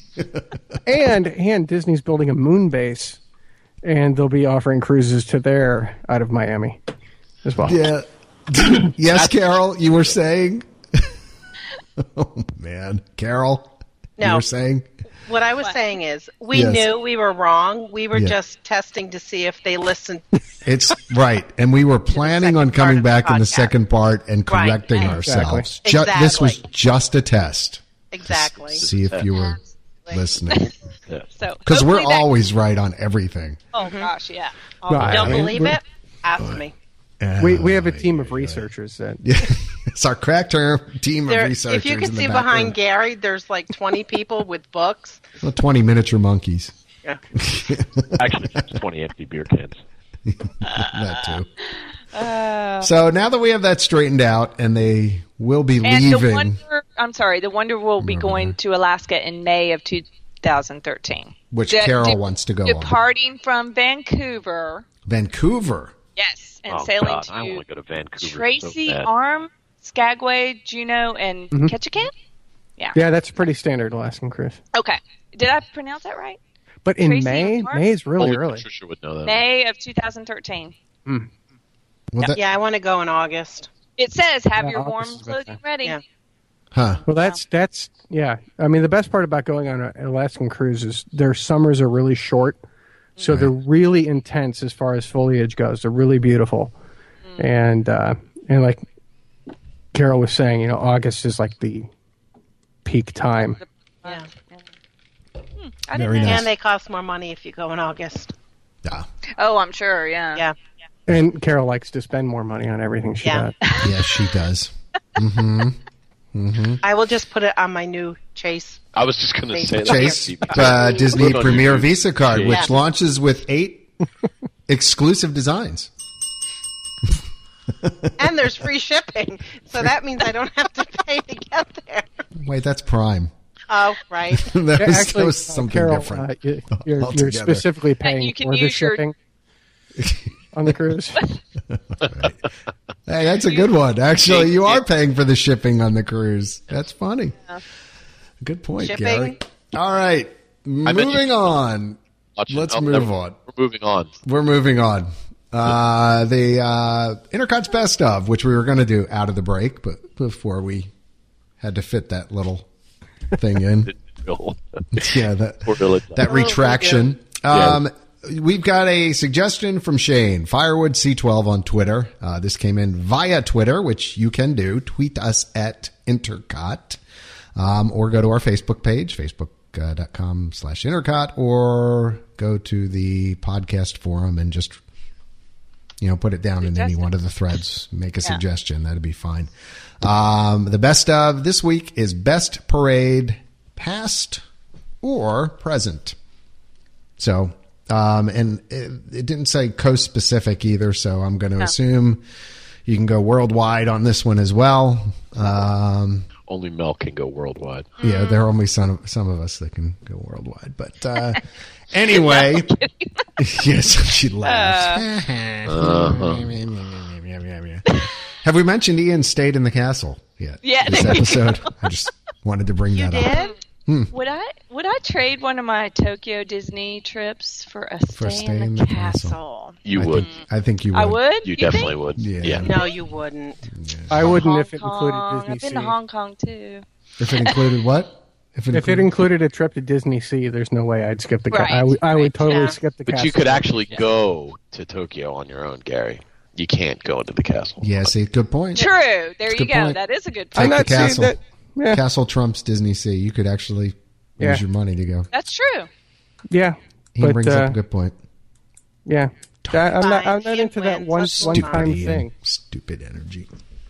S3: And Disney's building a moon base, and they'll be offering cruises to there out of Miami as well.
S2: Yeah. Yes, Carol, you were saying. Oh man, Carol.
S4: No.
S2: You were saying?
S4: What I was saying is we knew we were wrong. We were just testing to see if they listened.
S2: It's right. And we were planning on coming back in the second part and correcting ourselves.
S4: Exactly.
S2: This was just a test.
S4: Exactly.
S2: See if you were listening.
S6: So
S2: because we're always right on everything.
S6: Oh, gosh, yeah.
S4: Don't believe it? Ask me.
S3: We have a team of researchers that.
S2: Yeah, it's our crack term team of researchers.
S4: If you can see behind Gary, there's like 20 people with books.
S2: Well, 20 miniature monkeys.
S4: Yeah.
S8: Actually, 20 empty beer cans.
S2: That too. So now that we have that straightened out, and they will be leaving.
S6: The Wonder will be going to Alaska in May of 2013.
S2: Which Carol wants to go
S6: departing from Vancouver.
S2: Vancouver.
S6: Yes. And sailing
S8: I want to go to Vancouver.
S6: Tracy, Arm, Skagway, Juneau, and Ketchikan? Yeah.
S3: Yeah, that's a pretty standard Alaskan cruise.
S6: Okay. Did I pronounce that right?
S3: But in May? May is really early.
S5: Patricia would know that.
S6: May of 2013.
S4: Yeah, I want to go in August.
S6: It says have your warm clothing ready.
S2: Yeah. Huh.
S3: Well, that's yeah. I mean, the best part about going on an Alaskan cruise is their summers are really short, so they're really intense as far as foliage goes. They're really beautiful, and like Carol was saying, you know, August is like the peak time.
S4: Yeah.
S2: Very nice.
S4: And they cost more money if you go in August.
S2: Yeah.
S6: Oh, I'm sure. Yeah.
S4: Yeah.
S3: And Carol likes to spend more money on everything she does.
S2: Yes, she does.
S4: I will just put it on my new Chase.
S5: I was just going to say
S2: Chase
S5: that.
S2: Disney
S5: Put on
S2: Premier
S5: your
S2: Visa card,
S5: Chase.
S2: which launches with 8 exclusive designs.
S4: And there's free shipping, so that means I don't have to pay to get there.
S2: Wait, that's Prime.
S4: Oh, right.
S2: that was something
S3: Carol,
S2: different.
S3: You're
S2: altogether.
S3: specifically paying
S6: you can
S3: for the
S6: use your-
S3: shipping on the cruise.
S2: Hey, that's a good one. Actually, you are paying for the shipping on the cruise. That's funny. Good point,
S4: Shipping.
S2: Gary. All right, moving on. Let's move on.
S5: We're moving on.
S2: We're moving on. The Intercot's Best Of, which we were going to do out of the break, but before we had to fit that little thing in. Yeah, that retraction. We've got a suggestion from Shane, Firewood C12 on Twitter. This came in via Twitter, which you can do. Tweet us at Intercot, or go to our Facebook page, facebook.com/Intercot, or go to the podcast forum and just, put it down in any one of the threads. Make a suggestion. That'd be fine. The best of this week is Best Parade, past or present. So, and it didn't say coast specific either, so I'm going to assume you can go worldwide on this one as well.
S5: Only Mel can go worldwide.
S2: Yeah, there are only some of us that can go worldwide. But anyway, yes, she laughs. Have we mentioned Ian stayed in the castle yet?
S6: Yeah,
S2: this
S6: there you
S2: episode. I just wanted to bring that up.
S6: Would I trade one of my Tokyo Disney trips for a stay in the castle?
S5: You would.
S2: I think you would.
S6: I would.
S5: You definitely would.
S2: Yeah.
S4: No, you wouldn't.
S2: Yeah.
S3: I wouldn't
S6: Hong
S3: if it included
S6: Kong.
S3: Disney
S6: I've been
S3: Sea.
S6: to Hong Kong too.
S2: If it included what?
S3: If it included a trip to Disney Sea, there's no way I'd skip the castle.
S6: Right,
S3: I would totally skip the
S5: But
S3: castle.
S5: you could actually go to Tokyo on your own, Gary. You can't go into the castle.
S2: Yeah, see, good point.
S6: True. There you
S2: good
S6: go.
S2: point.
S6: That is a good
S2: Take
S6: point.
S2: the castle.
S3: that. Yeah,
S2: Castle trumps Disney Sea. You could actually use your money to go.
S6: That's true.
S3: yeah.
S2: He
S3: But
S2: brings up a good point.
S3: yeah, I'm not
S4: Fine,
S3: into that
S4: Ian
S3: one
S4: wins.
S3: time
S2: Ian.
S3: thing.
S2: Stupid energy.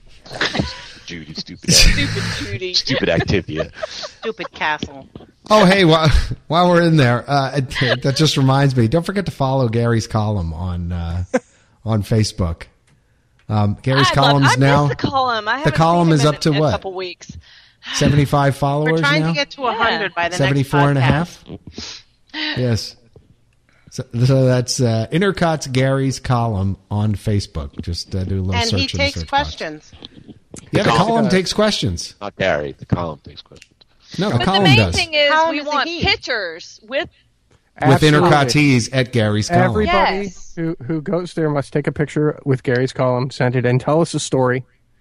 S5: Judy, stupid
S6: Judy.
S5: stupid activity.
S4: Stupid castle.
S2: Oh, hey, while we're in there, that just reminds me. Don't forget to follow Gary's column on Facebook. Gary's column's now.
S6: The column. I
S2: the column
S6: haven't
S2: is
S6: seen
S2: up
S6: him
S2: to
S6: in
S2: what?
S6: a couple weeks.
S2: 75 followers
S4: We're trying
S2: now?
S4: to get to 100 by the
S2: 74
S4: next
S2: and a
S4: podcast.
S2: half? Yes. So that's Intercot's Gary's column on Facebook. Just do a little
S4: And
S2: search
S4: he
S2: in the
S4: takes
S2: search box.
S4: questions.
S2: Yeah, the column takes questions.
S5: Not Gary. The column takes questions.
S2: No, the
S6: But the
S2: column
S6: main
S2: does.
S6: thing is
S4: How
S6: we
S4: does
S6: want
S4: he?
S6: pictures with.
S2: With
S3: Absolutely.
S2: Intercotees at Gary's column.
S3: Everybody
S6: Yes.
S3: who goes there must take a picture with Gary's column, send it in, tell us a story.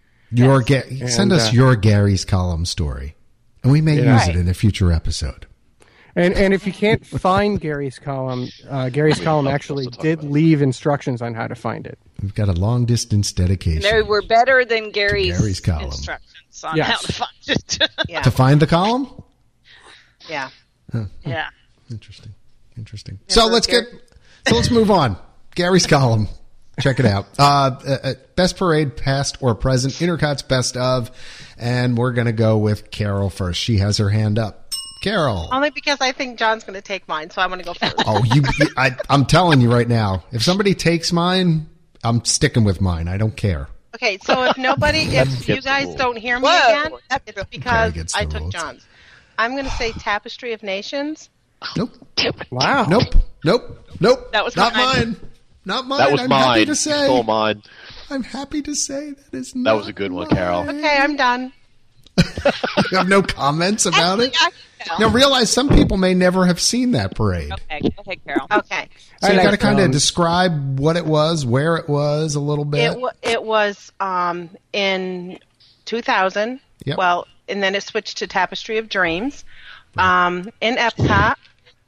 S2: Send us your Gary's column story, and we may use
S6: Right.
S2: it in a future episode.
S3: And if you can't find Gary's column actually did leave instructions on how to find it.
S2: We've got a long distance dedication
S6: They were better than Gary's
S2: column.
S6: instructions on
S3: Yes.
S6: how to find it.
S4: Yeah.
S2: to find the column.
S4: Yeah.
S6: Yeah.
S2: Interesting. So let's move on. Gary's column. Check it out. Best parade, past or present. Intercot's best of, and we're gonna go with Carol first. She has her hand up. Carol.
S4: Only because I think John's going to take mine, so I'm going to go first.
S2: Oh, I'm telling you right now. If somebody takes mine, I'm sticking with mine. I don't care.
S4: Okay, so if you guys don't hear me
S6: Whoa.
S4: again, it's because
S2: against the
S4: I took
S2: rules.
S4: John's. I'm going to say Tapestry of Nations.
S2: Nope.
S3: Wow.
S2: Nope.
S6: That was
S2: not
S6: mine.
S2: mine. Not mine.
S5: That was
S2: I'm
S5: mine.
S2: Happy to
S5: You
S2: say.
S5: stole mine.
S2: I'm happy to say that is not.
S5: That was a good one, Carol.
S4: Okay, I'm done.
S2: You have no comments about it?
S6: Actually,
S2: Now realize some people may never have seen that parade.
S6: Okay, go ahead, Carol.
S4: Okay.
S2: So you
S3: I
S2: got to
S3: like
S2: kind of
S3: them.
S2: describe what it was, where it was a little bit.
S4: It was in 2000
S2: Yep.
S4: Well, and then it switched to Tapestry of Dreams. In Epcot.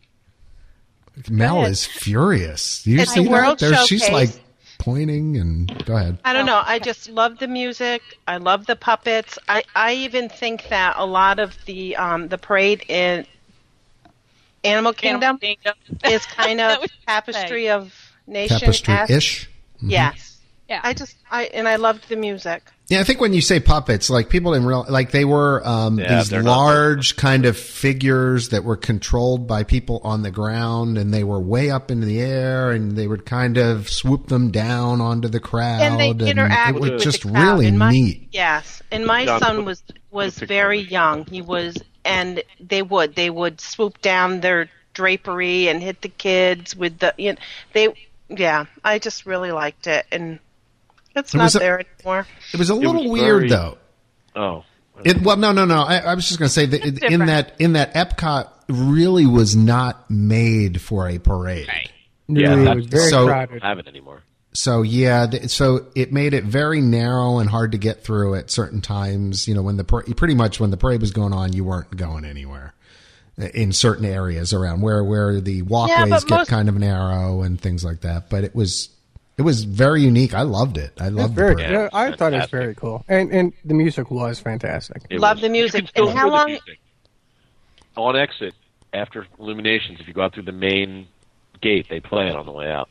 S2: Mel is furious. Do you
S4: It's
S2: see
S4: a world
S2: that? She's
S4: showcase.
S2: like pointing and go ahead.
S4: I don't know. I just love the music. I love the puppets. I even think that a lot of the parade in Animal Kingdom is kind of Tapestry of Nation.
S2: Tapestry-ish.
S4: Yes.
S6: Yeah.
S4: I loved the music.
S2: Yeah, I think when you say puppets, like people didn't realize, like they were these
S5: they're not
S2: large kind of figures that were controlled by people on the ground, and they were way up into the air, and they would kind of swoop them down onto the crowd,
S4: And they interacted
S2: it was
S4: with
S2: just
S4: the crowd.
S2: really
S4: And
S2: neat.
S4: Yes, and my
S5: John,
S4: son
S5: put
S4: was
S5: picture
S4: very
S5: on it.
S4: young. He was, and they would swoop down their drapery and hit the kids with the I just really liked it, and it's
S2: It
S4: not
S2: was
S4: there anymore.
S2: It was a little
S5: was
S2: weird
S5: very-
S2: though.
S5: Oh.
S2: No. I was just going to say that in that Epcot really was not made for a parade.
S3: Yeah, it was very
S2: so-
S3: crowded.
S5: I don't have it anymore.
S2: So so it made it very narrow and hard to get through at certain times. You know, when pretty much when the parade was going on, you weren't going anywhere in certain areas around where the walkways get kind of narrow and things like that. But it was very unique. I loved it. I loved the
S3: Very,
S2: parade.
S3: yeah, I thought it was
S5: Fantastic.
S3: very cool, and the music was fantastic.
S5: It
S4: Love
S5: was-
S4: the music.
S5: You can still
S4: And how
S5: hear the
S4: long-
S5: music. On exit, after Illuminations, if you go out through the main gate, they play it on the way out.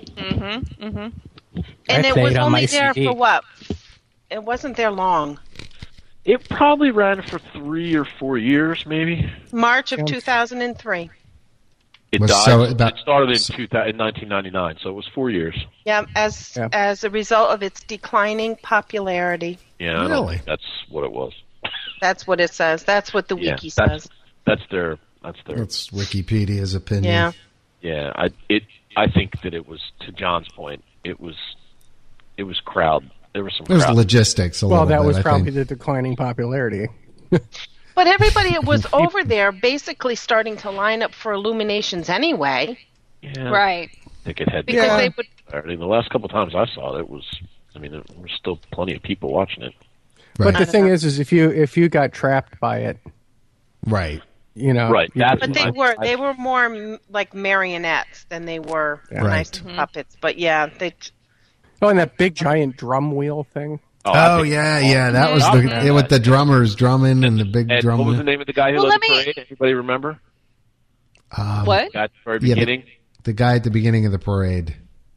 S4: And
S3: I
S4: it
S3: played
S4: was
S3: on
S4: only
S3: my
S4: there
S3: CD.
S4: for what? It wasn't there long.
S5: It probably ran for 3 or 4 years, maybe.
S4: March of 2003.
S5: It
S2: Was
S5: died.
S2: so
S5: it
S2: about-
S5: started in 1999, so it was 4 years.
S4: Yeah, as a result of its declining popularity.
S5: Yeah, I don't
S2: Really?
S5: think that's what it was.
S4: That's what it says. That's what the
S5: Yeah,
S4: wiki says.
S5: that's their.
S2: That's Wikipedia's opinion.
S4: Yeah.
S5: Yeah, I think that it was, to John's point, it was crowd. There was some
S2: It was
S5: crowd.
S2: logistics.
S3: Well, that was
S2: I
S3: probably
S2: think.
S3: the declining popularity.
S4: But everybody was over there basically starting to line up for Illuminations anyway.
S5: Yeah,
S6: Right.
S5: I think it had
S4: Because
S3: Yeah.
S4: they would.
S5: I mean, the last couple of times I saw it, there were still plenty of people watching it.
S2: Right.
S3: But the thing is if you got trapped by it,
S2: Right.
S3: you know,
S5: Right,
S3: you-
S5: that's-
S4: But they were more like marionettes than they were
S3: Yeah.
S4: nice
S2: Right.
S4: puppets. But yeah, they.
S3: oh, and that big giant drum wheel thing.
S5: I
S2: Oh
S5: think-
S2: yeah. That was
S5: Yeah.
S2: with the drummers drumming and the big
S5: And
S2: drum.
S5: what was the name of the guy who
S6: Well,
S5: led the
S6: let me-
S5: parade? Anybody remember?
S6: What?
S5: At the very
S2: Yeah,
S5: beginning?
S2: The guy at the beginning of the parade.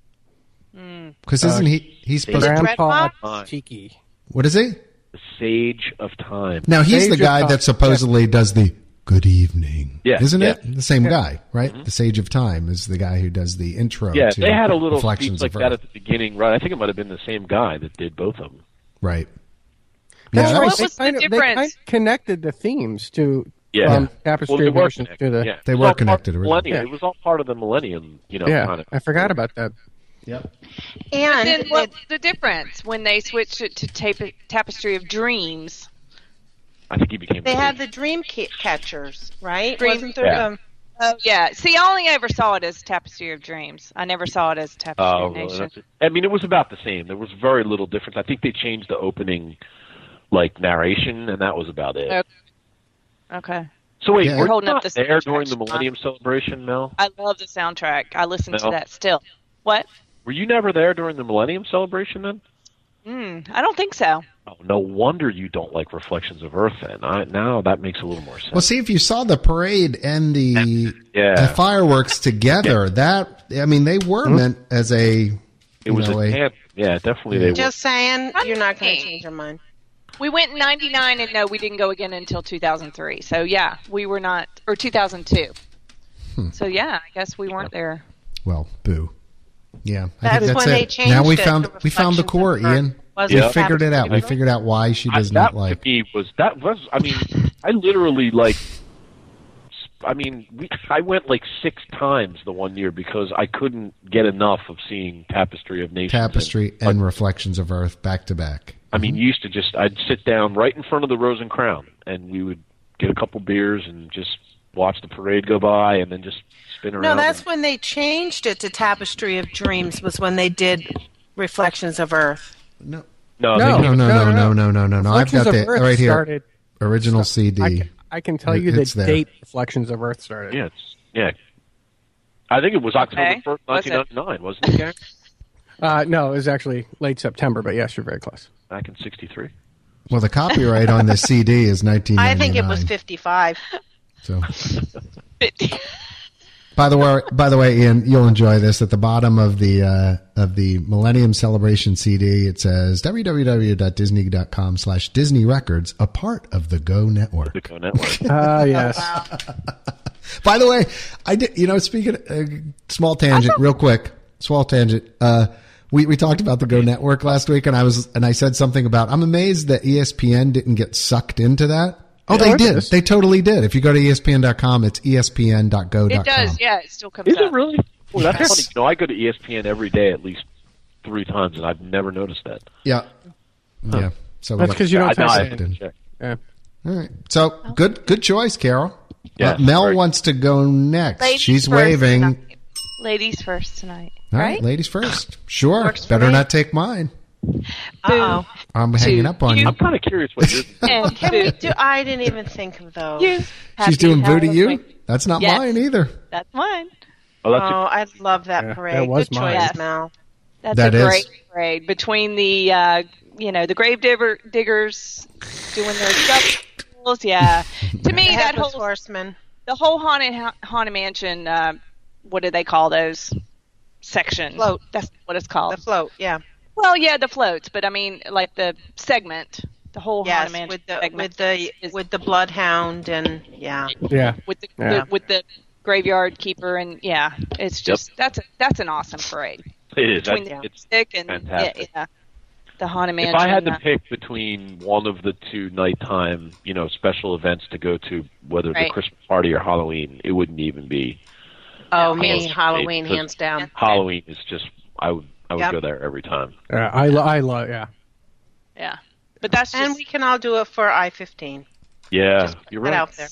S2: Because isn't he's supposed to,
S3: Grandpa
S5: Dreadnought?
S3: Tiki.
S2: what is he?
S5: The Sage of Time.
S2: Now he's
S3: Sage
S2: the
S3: of
S2: guy
S3: Time.
S2: that supposedly does the good evening.
S5: Yeah,
S2: Isn't
S5: yeah.
S2: it? The same guy, right? The Sage of Time is the guy who does the intro
S5: Yeah,
S2: to
S5: they had a little
S2: Reflections
S5: speech like
S2: of
S5: that
S2: Earth.
S5: at the beginning, right? I think it might have been the same guy that did both of them.
S2: Right.
S3: That's
S2: Yeah, that
S3: right.
S6: What
S3: They
S6: was the
S3: kind of- They
S6: difference?
S3: kind of connected the themes to
S5: Yeah.
S3: Tapestry
S5: they
S3: of
S5: were
S3: Nations
S5: connected.
S3: to the.
S5: Yeah.
S2: They
S5: It was
S2: were
S5: all part
S2: connected
S5: of the
S2: originally.
S5: millennium.
S3: Yeah.
S5: It was all part of the millennium,
S3: Yeah,
S5: kind of.
S3: I forgot about that.
S2: Yep.
S4: And
S6: Then what was the difference when they switched it to Tapestry of Dreams?
S5: I think he became.
S4: they
S5: the
S4: had
S5: Sage.
S4: the dream catchers, right?
S6: Dream-
S4: Wasn't there?
S5: Yeah.
S6: Oh, yeah. See, I only ever saw it as Tapestry of Dreams. I never saw it as Tapestry
S5: Oh,
S6: of
S5: really?
S6: Nations.
S5: I mean, it was about the same. There was very little difference. I think they changed the opening, narration, and that was about it.
S6: Okay.
S5: So wait,
S2: Yeah.
S5: were
S6: You're
S5: you
S6: holding up
S5: not
S6: the
S5: there
S6: soundtrack,
S5: during the
S6: Sean.
S5: Millennium Celebration, Mel?
S6: I love the soundtrack. I listen to
S5: No.
S6: that still. What?
S5: Were you never there during the Millennium Celebration then?
S6: I don't think so.
S5: Oh, no wonder you don't like Reflections of Earth then. Now that makes a little more sense.
S2: Well, see, if you saw the parade and the fireworks together, they were meant as a.
S5: It was yeah, definitely they were.
S4: Just saying, you're not going to
S6: Okay.
S4: change your mind.
S6: We went in 99 and no, we didn't go again until 2003. So yeah, we were not, or 2002. So yeah, I guess we weren't there.
S2: Well, boo. Yeah,
S4: That's
S2: that's
S4: when
S2: it.
S4: they changed
S2: now we
S4: it
S2: found
S4: to
S2: we found the core,
S4: Reflections of Earth.
S2: Ian.
S4: Was
S2: We
S4: it
S2: figured it out. We
S4: Tapestry?
S2: figured out why she does
S5: that
S2: not like.
S5: to me was. I mean, I literally I went 6 times the one year because I couldn't get enough of seeing Tapestry of Nations.
S2: Tapestry and Reflections of Earth back to back.
S5: I mean, you used to I'd sit down right in front of the Rose and Crown, and we would get a couple beers and just watch the parade go by, and then just spin around.
S4: No, that's when they changed it to Tapestry of Dreams. Was when they did Reflections of Earth.
S2: No, No. I've got the right here.
S3: Started,
S2: original CD.
S3: I can tell you the date Reflections of Earth started.
S8: Yeah. I think it was October 1st, 1999, wasn't it, Gary?
S3: No, it was actually late September, but yes, you're very close.
S8: Back in 63.
S2: Well, the copyright on the CD is 1999.
S4: I think it was 55.
S2: So, by the way, Ian, you'll enjoy this. At the bottom of the Millennium Celebration CD, it says www.disney.com/Disney Records, a part of the Go Network.
S8: The Go Network.
S3: Yes.
S2: By the way, I did. Speaking small tangent, real quick. Small tangent. We talked about the Go Network last week, and I said something about I'm amazed that ESPN didn't get sucked into that. Oh, they did. They totally did. If you go to ESPN.com, it's ESPN.go.com.
S6: It does, yeah. It still comes
S8: Is
S6: up.
S8: it really? Well, that's funny. I go to ESPN every day at least 3 times, and I've never noticed that.
S2: Yeah. Yeah. So
S3: that's because you don't type it in.
S2: Yeah. All right. So good choice, Carol.
S8: Yeah,
S2: Mel wants to go next.
S6: Ladies
S2: She's
S6: first
S2: waving.
S6: tonight. Ladies first tonight.
S2: All right, ladies first. Sure.
S6: Works for
S2: Better
S6: me.
S2: not take mine.
S6: Uh-oh.
S2: I'm hanging up on you.
S8: I'm kind of curious what you're doing.
S4: Can we do? I didn't even think of those.
S2: She's doing Boo to You? That's not
S6: Yes.
S2: mine either.
S6: That's mine.
S8: Oh,
S4: I love that parade.
S3: that was
S4: Good
S3: mine.
S4: choice,
S6: Yes.
S4: Mel.
S6: That's
S2: That
S6: a
S2: is.
S6: great parade between the the grave diggers doing their shovels. Yeah, to me that
S4: Headless
S6: whole
S4: Horseman.
S6: the whole haunted mansion. What do they call those sections?
S4: Float.
S6: That's what it's called.
S4: The float. Yeah.
S6: Well, yeah, the floats, but I mean, like the segment, the whole
S4: Yes.
S6: haunted mansion
S4: With the bloodhound and yeah.
S3: Yeah.
S6: with the
S3: Yeah.
S6: with the graveyard keeper and it's just that's an awesome parade.
S8: It is.
S6: Between the
S8: It's
S6: music and
S8: fantastic.
S6: the haunted mansion.
S8: If I had to pick between one of the two nighttime, special events to go to, whether
S6: Right.
S8: the Christmas party or Halloween, it wouldn't even be.
S4: Oh,
S6: Yeah.
S4: me, Halloween,
S8: Because
S4: hands down.
S8: Halloween is just I would
S4: Yep.
S8: go there every time.
S3: I love. Yeah.
S6: Yeah, but that's just
S4: And we can all do it for I-15.
S8: Yeah,
S4: Just
S8: you're
S4: put it
S8: right.
S4: out there.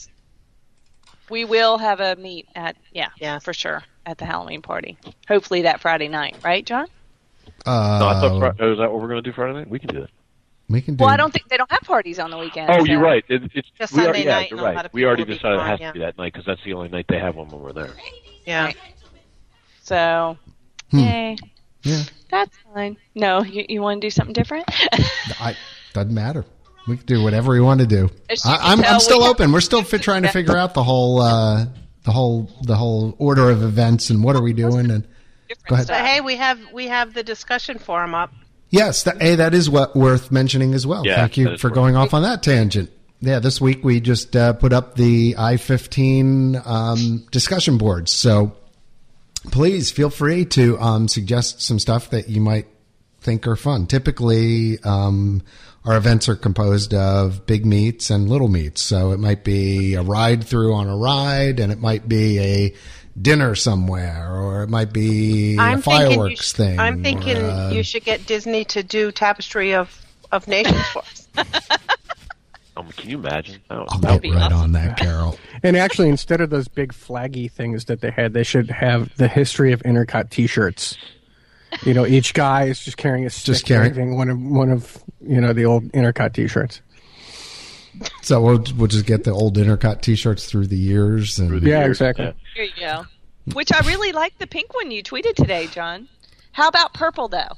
S6: we will have a meet at
S4: Yeah.
S6: for sure at the Halloween party. Hopefully that Friday night, right, John?
S8: No, I thought is that what we're going to do Friday night? We can do that.
S2: We can do.
S6: Well, I don't think they don't have parties on the weekend.
S8: Oh,
S6: so-
S8: you're right. It's
S4: Just
S8: we
S4: Sunday
S8: already,
S4: night,
S8: you're
S4: and a lot
S8: right.
S4: of
S8: We already
S4: people will be
S8: decided it
S4: gone,
S8: has
S4: yeah.
S8: to be that night because that's the only night they have one when we're there.
S4: Yeah.
S6: Right. So, yay.
S2: Yeah.
S6: That's fine. No, you want to do something different?
S2: Doesn't matter. We can do whatever we want to do.
S6: As you can
S2: I'm
S6: tell,
S2: still
S6: we have-
S2: open. We're still trying to figure out the whole order of events and what are we doing. And go ahead.
S4: So hey, we have the discussion forum up.
S2: Yes, that is worth mentioning as well.
S8: Yeah,
S2: Thank you
S8: that is
S2: for
S8: worth
S2: going off on that tangent. Yeah, this week we just put up the I-15 discussion boards. So please feel free to suggest some stuff that you might think are fun. Typically, our events are composed of big meets and little meets. So it might be a ride through on a ride, and it might be a dinner somewhere, or it might be a fireworks thing.
S4: I'm thinking
S2: or,
S4: you should get Disney to do Tapestry of Nations for us.
S8: Can you imagine?
S2: I'll get right on that, Carol.
S3: And actually, instead of those big flaggy things that they had, they should have the history of Intercut T-shirts. Each guy is just carrying a stick.
S2: Just carrying
S3: one of the old Intercut T-shirts.
S2: So we'll just get the old Intercut T-shirts through the years. And
S3: Yeah, exactly.
S8: Yeah.
S6: There you go. Which I really like the pink one you tweeted today, John. How about purple though?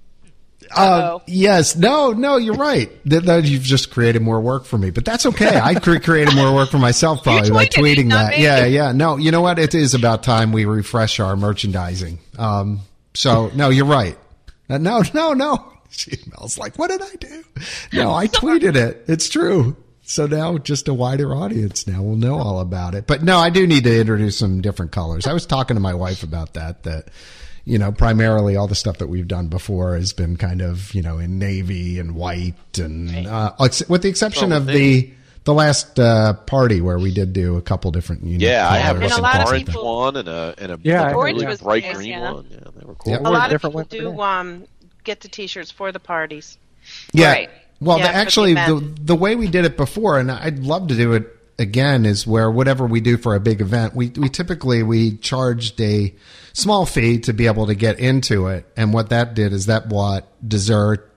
S2: Yes. No, you're right. That you've just created more work for me, but that's okay. I created more work for myself probably by tweeting
S6: not
S2: that.
S6: me.
S2: Yeah. No, you know what? It is about time we refresh our merchandising. So no, you're right. No. She smells like, what did I do? No, I tweeted it. It's true. So now just a wider audience now will know all about it. But no, I do need to introduce some different colors. I was talking to my wife about that, primarily all the stuff that we've done before has been kind of, in navy and white and, with the exception of the last, party where we did do a couple different unique
S5: Yeah, I have
S2: colors.
S4: And a
S5: an
S4: lot of
S5: orange
S4: people-
S5: one and a
S6: Orange
S5: really
S6: was
S5: bright
S6: nice,
S5: green
S6: yeah.
S5: one. Yeah, they were cool.
S2: Yep.
S4: A lot of
S3: different
S4: people
S3: one
S4: do get the T-shirts for the parties.
S2: Yeah.
S6: Right.
S2: Well,
S4: Yeah, for the
S2: actually,
S4: event.
S2: the way we did it before, and I'd love to do it again, is where whatever we do for a big event, we typically charged a small fee to be able to get into it. And what that did is that bought dessert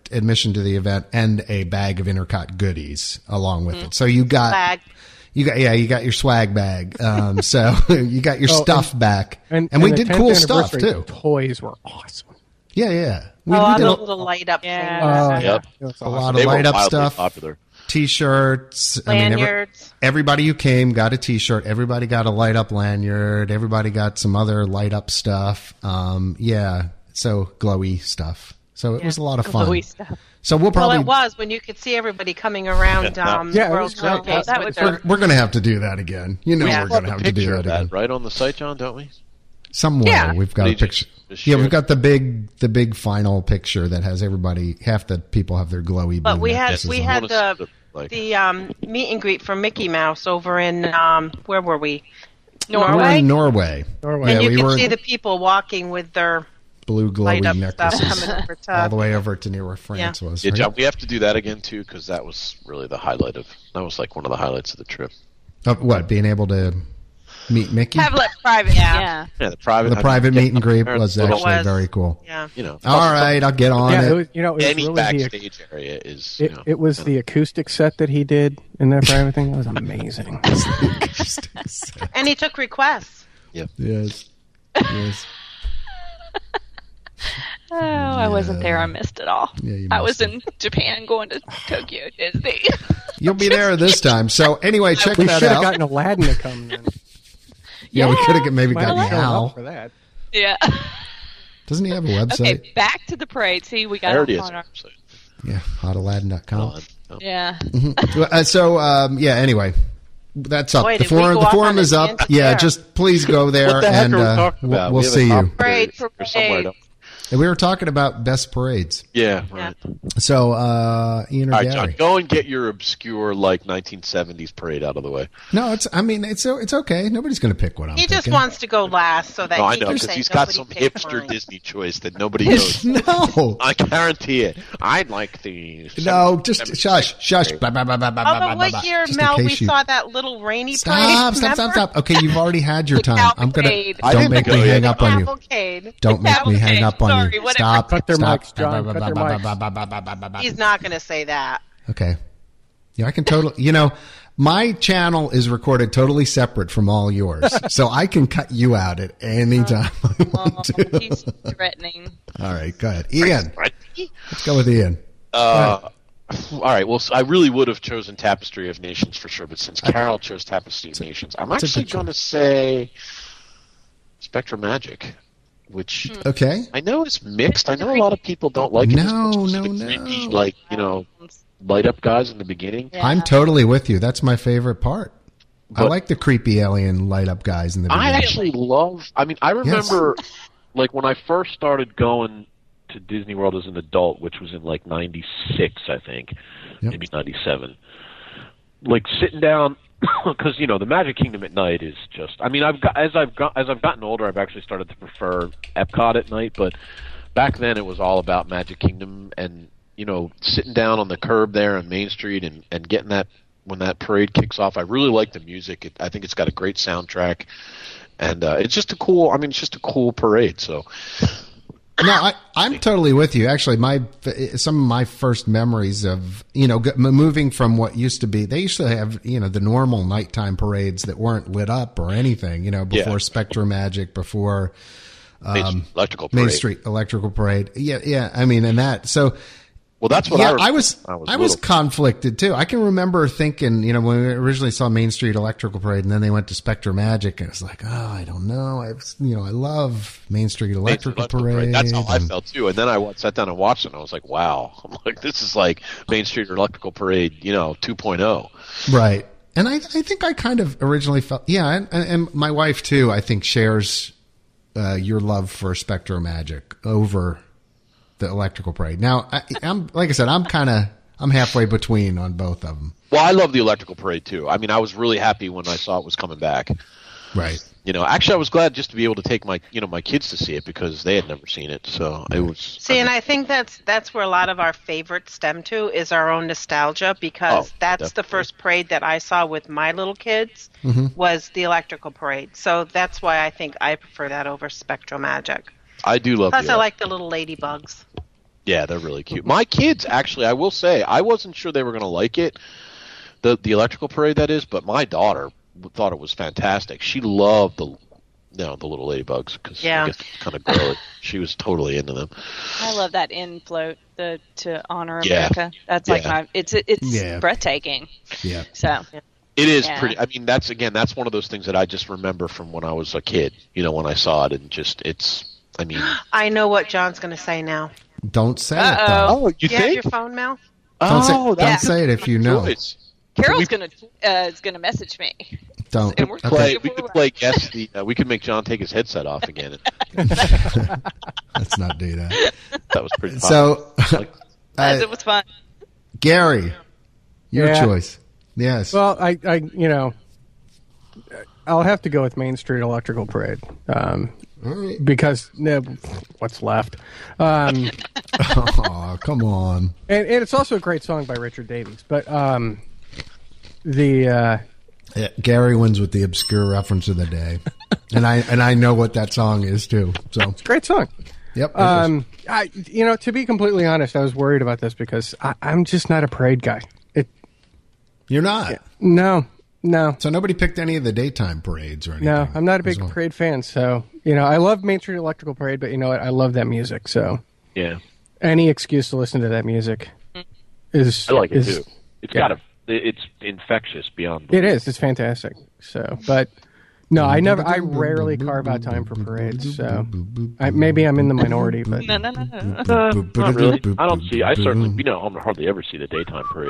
S2: gift admission to the event and a bag of Intercot goodies along with it. So you got
S4: Bag.
S2: you got your swag bag. So you got your stuff back, and we
S3: the
S2: did
S3: 10th
S2: cool stuff
S3: anniversary
S2: too.
S3: Toys were awesome.
S2: Yeah. We
S4: the
S2: did
S4: little light up
S6: Yeah.
S4: things.
S8: Yep.
S3: It was
S2: a
S3: awesome.
S2: lot
S8: They
S2: of
S8: were
S2: light up
S8: wildly
S2: stuff.
S8: popular.
S2: T-shirts.
S4: Lanyards.
S2: Everybody who came got a T-shirt. Everybody got a light up lanyard. Everybody got some other light up stuff. So glowy stuff. So it was a lot of fun.
S6: Glowy stuff.
S2: So we'll probably
S4: Well, it was when you could see everybody coming around
S3: Yeah, it
S4: World
S3: was great.
S4: Showcase.
S6: That
S4: with
S6: was
S4: their-
S2: we're going to have to do that again. You know
S4: Yeah.
S2: we're going to have to do
S8: Picture
S2: that
S8: of that
S2: again.
S8: right on the site, John, don't we?
S2: Somewhere
S6: Yeah.
S2: we've got a
S8: Did you
S2: picture.
S8: just
S2: Yeah,
S8: share
S2: we've got the big final picture that has everybody. Half the people have their glowy.
S4: But
S2: blue
S4: we had
S2: necklaces
S4: we
S2: on.
S4: had
S8: I wanna see
S4: the meet and greet for Mickey Mouse over in where were we?
S2: We were
S4: Norway.
S2: in Norway.
S3: Norway.
S4: And
S2: Yeah,
S4: you
S2: we
S4: could
S2: were
S4: see the people walking with their
S2: blue
S4: light
S2: glowy
S4: up stuff
S2: necklaces
S4: coming over
S2: all the
S4: to.
S2: way over to near where France was.
S8: Yeah,
S2: right?
S8: John, we have to do that again too because that was really the highlight of. That was like one of the highlights of the trip.
S2: What, being able to meet Mickey?
S6: Have like private.
S4: Yeah.
S8: Yeah, the private
S2: Meet and greet was
S8: little-
S2: actually
S4: was.
S2: very cool.
S4: Yeah.
S8: You know,
S2: All right, I'll get on
S3: Yeah,
S2: it.
S3: it was, it was
S8: any
S3: really
S8: backstage area is.
S3: it was the acoustic set that he did in that private thing. That was amazing.
S4: And he took requests.
S2: Yes.
S6: Oh, I wasn't there. I missed it all.
S2: Yeah, you
S6: I was
S2: missed
S6: in Japan going to Tokyo Disney.
S2: You'll be there this time. So anyway, check
S3: We
S2: that
S3: should have
S2: out.
S3: gotten Aladdin to come then.
S2: Yeah, we could have maybe
S3: Might
S2: gotten
S3: have shown up
S2: Hal.
S3: for that.
S6: Yeah.
S2: Doesn't he have a website?
S6: Okay, back to the parade. See, we got
S8: There it
S6: it
S8: is.
S6: on our.
S2: Yeah, hotaladdin.com.
S6: Yeah.
S2: Anyway, that's up.
S4: Boy,
S2: the
S4: did we
S2: forum,
S4: go
S2: the
S4: off
S2: forum
S4: on a
S2: is up.
S4: tangent
S2: Yeah,
S4: there.
S2: just please go there
S8: What the heck
S2: and
S8: are we talking about?
S2: we'll
S8: We have
S2: see
S8: a
S2: you.
S8: top
S4: Parade,
S8: or somewhere.
S4: parade.
S2: And we were talking about best parades.
S8: Yeah, right.
S2: So, Ian or
S8: All right,
S2: Gary?
S8: John, go and get your obscure 1970s parade out of the way.
S2: No, it's okay. Nobody's going to pick what I'm
S4: He just
S2: picking.
S4: wants to go last so that
S8: No, I
S4: he
S8: know
S4: can
S8: because
S4: say
S8: he's got
S4: nobody
S8: some
S4: picked
S8: hipster
S4: mine.
S8: Disney choice that nobody knows.
S2: No.
S8: I guarantee it. I'd like the.
S2: No, just shush. Blah, blah, blah, blah, blah,
S4: Although
S2: blah, blah,
S4: what year,
S2: just in
S4: Mel, we
S2: case you-
S4: saw that little rainy
S2: Stop.
S4: parade?
S2: Okay, you've already had your time. I'm gonna.
S6: cavalcade.
S8: I
S2: Don't
S8: didn't
S2: make
S8: go
S2: me
S8: yet.
S2: hang up on you.
S4: Cavalcade.
S2: Don't make me hang up on
S6: Sorry,
S2: you.
S6: whatever.
S2: Stop.
S3: Cut their
S2: Stop.
S3: mics, John. Cut their mics.
S4: He's not going to say that.
S2: Okay. Yeah, I can totally. My channel is recorded totally separate from all yours, so I can cut you out at any time I want to.
S6: He's threatening.
S2: All right, go ahead, Ian. Let's go with Ian.
S8: All right. Well, I really would have chosen Tapestry of Nations for sure, but since Carol chose Tapestry of Nations, I'm
S2: it's a
S8: actually
S2: good
S8: going to say Spectrum Magic, which
S2: Okay.
S8: I know is mixed. I know a lot of people don't like it. as
S2: No,
S8: much as
S2: no,
S8: the
S2: no.
S8: creepy, light up guys in the beginning.
S6: Yeah.
S2: I'm totally with you. That's my favorite part. I
S8: But-
S2: like the creepy alien light up guys in the beginning.
S8: I actually love. I mean, I remember, when I first started going to Disney World as an adult, which was in '96, I think,
S2: Yep.
S8: maybe '97. Sitting down, because the Magic Kingdom at night is just. I mean, as I've gotten older, I've actually started to prefer Epcot at night, but back then it was all about Magic Kingdom and sitting down on the curb there on Main Street and getting that. When that parade kicks off, I really like the music. I think it's got a great soundtrack, and it's just a cool parade. So,
S2: No, I'm totally with you. Actually, some of my first memories of moving from what used to be, they used to have the normal nighttime parades that weren't lit up or anything. Before
S8: Yeah.
S2: Spectrum Magic, before
S8: electrical parade.
S2: Main Street Electrical Parade. Yeah. I mean, and that so.
S8: Well, that's what
S2: Yeah,
S8: I
S2: I was
S8: little.
S2: conflicted too. I can remember thinking, when we originally saw Main Street Electrical Parade, and then they went to Spectrum Magic, and it's like, oh, I don't know. I love Main Street Electrical Parade.
S8: That's how I felt too. And then I sat down and watched it, and I was like, wow. I'm like, this is like Main Street Electrical Parade, 2.0.
S2: Right. And I think I kind of originally felt, and my wife too, I think shares your love for Spectrum Magic over the Electrical Parade. Now, I'm like I said, I'm halfway between on both of them.
S8: Well, I love the Electrical Parade too. I mean, I was really happy when I saw it was coming back.
S2: Right.
S8: Actually, I was glad just to be able to take my kids to see it because they had never seen it. So it was.
S4: See, and I think that's where a lot of our favorites stem to is our own nostalgia because that's the
S8: definitely.
S4: first parade that I saw with my little kids was the Electrical Parade. So that's why I think I prefer that over Spectrum Magic.
S8: I do love.
S4: Plus, I like the little ladybugs.
S5: Yeah, they're really cute. My kids, actually, I will say, I wasn't sure they were going to like it, the electrical parade, that is, but my daughter thought it was fantastic. She loved the little ladybugs because I guess it's kind of girly. She was totally into them.
S6: I love that end float, to honor America. That's like it's breathtaking.
S2: Yeah.
S6: So
S5: it is pretty. I mean, that's one of those things that I just remember from when I was a kid. You know, when I saw it, and just I mean,
S4: I know what John's going to say now.
S2: Don't say it, though.
S5: Oh,
S4: you think? Have your phone, Mel?
S2: Don't say it if you know.
S6: Carol's gonna message me.
S2: Don't.
S5: And we could play guess we could make John take his headset off again.
S2: Let's not do that.
S5: That was pretty fun.
S2: So,
S6: it was fun.
S2: Gary, your choice. Yes.
S3: Well, I'll have to go with Main Street Electrical Parade. Because what's left?
S2: Oh, come on!
S3: And it's also a great song by Richard Davies. But
S2: Gary wins with the obscure reference of the day, and I know what that song is too. So
S3: it's a great song.
S2: Yep.
S3: To be completely honest, I was worried about this because I'm just not a parade guy.
S2: You're not?
S3: No.
S2: So nobody picked any of the daytime parades or anything?
S3: No, I'm not a big parade fan. So, I love Main Street Electrical Parade, but you know what? I love that music. So,
S5: yeah,
S3: any excuse to listen to that music is.
S8: I like it too. It's infectious beyond.
S3: It is. It's fantastic. So, but no, I rarely carve out time for parades. So, maybe I'm in the minority, but
S6: no.
S8: Not really. I certainly, I hardly ever see the daytime parades.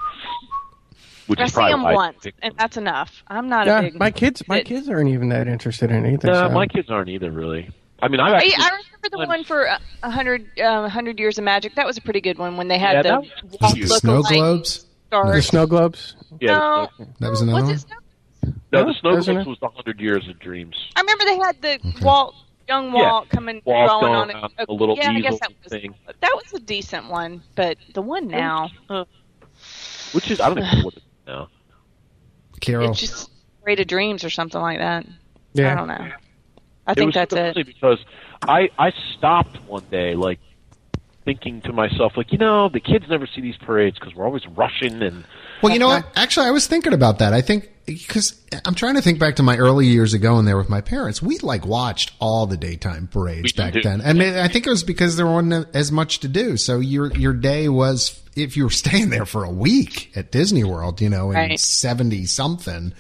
S6: I see them once, and that's enough. I'm not a big.
S3: My kids aren't even that interested in it either.
S8: No, my kids aren't either, really. I mean, I
S6: remember the one for 100 Years of Magic. That was a pretty good one when they had
S2: the snow globes.
S3: The snow globes.
S8: Yeah,
S6: no,
S2: that was another one.
S8: No, the snow globes was 100 Years of Dreams.
S6: I remember they had the young Walt coming drawing on it.
S8: A little easel
S6: I guess
S8: thing.
S6: That was a decent one, but the one now,
S8: which is I don't know what it is now.
S2: Carol,
S6: it's just Parade of Dreams or something like that.
S3: Yeah.
S6: I don't know. I think that's it.
S8: Because I stopped one day, like, thinking to myself, like, the kids never see these parades because we're always rushing and.
S2: Well, you know what? Actually, I was thinking about that. I think because I'm trying to think back to my early years ago, and there with my parents, we watched all the daytime parades back then, and I think it was because there wasn't as much to do. So your day was, if you were staying there for a week at Disney World, in 70 something.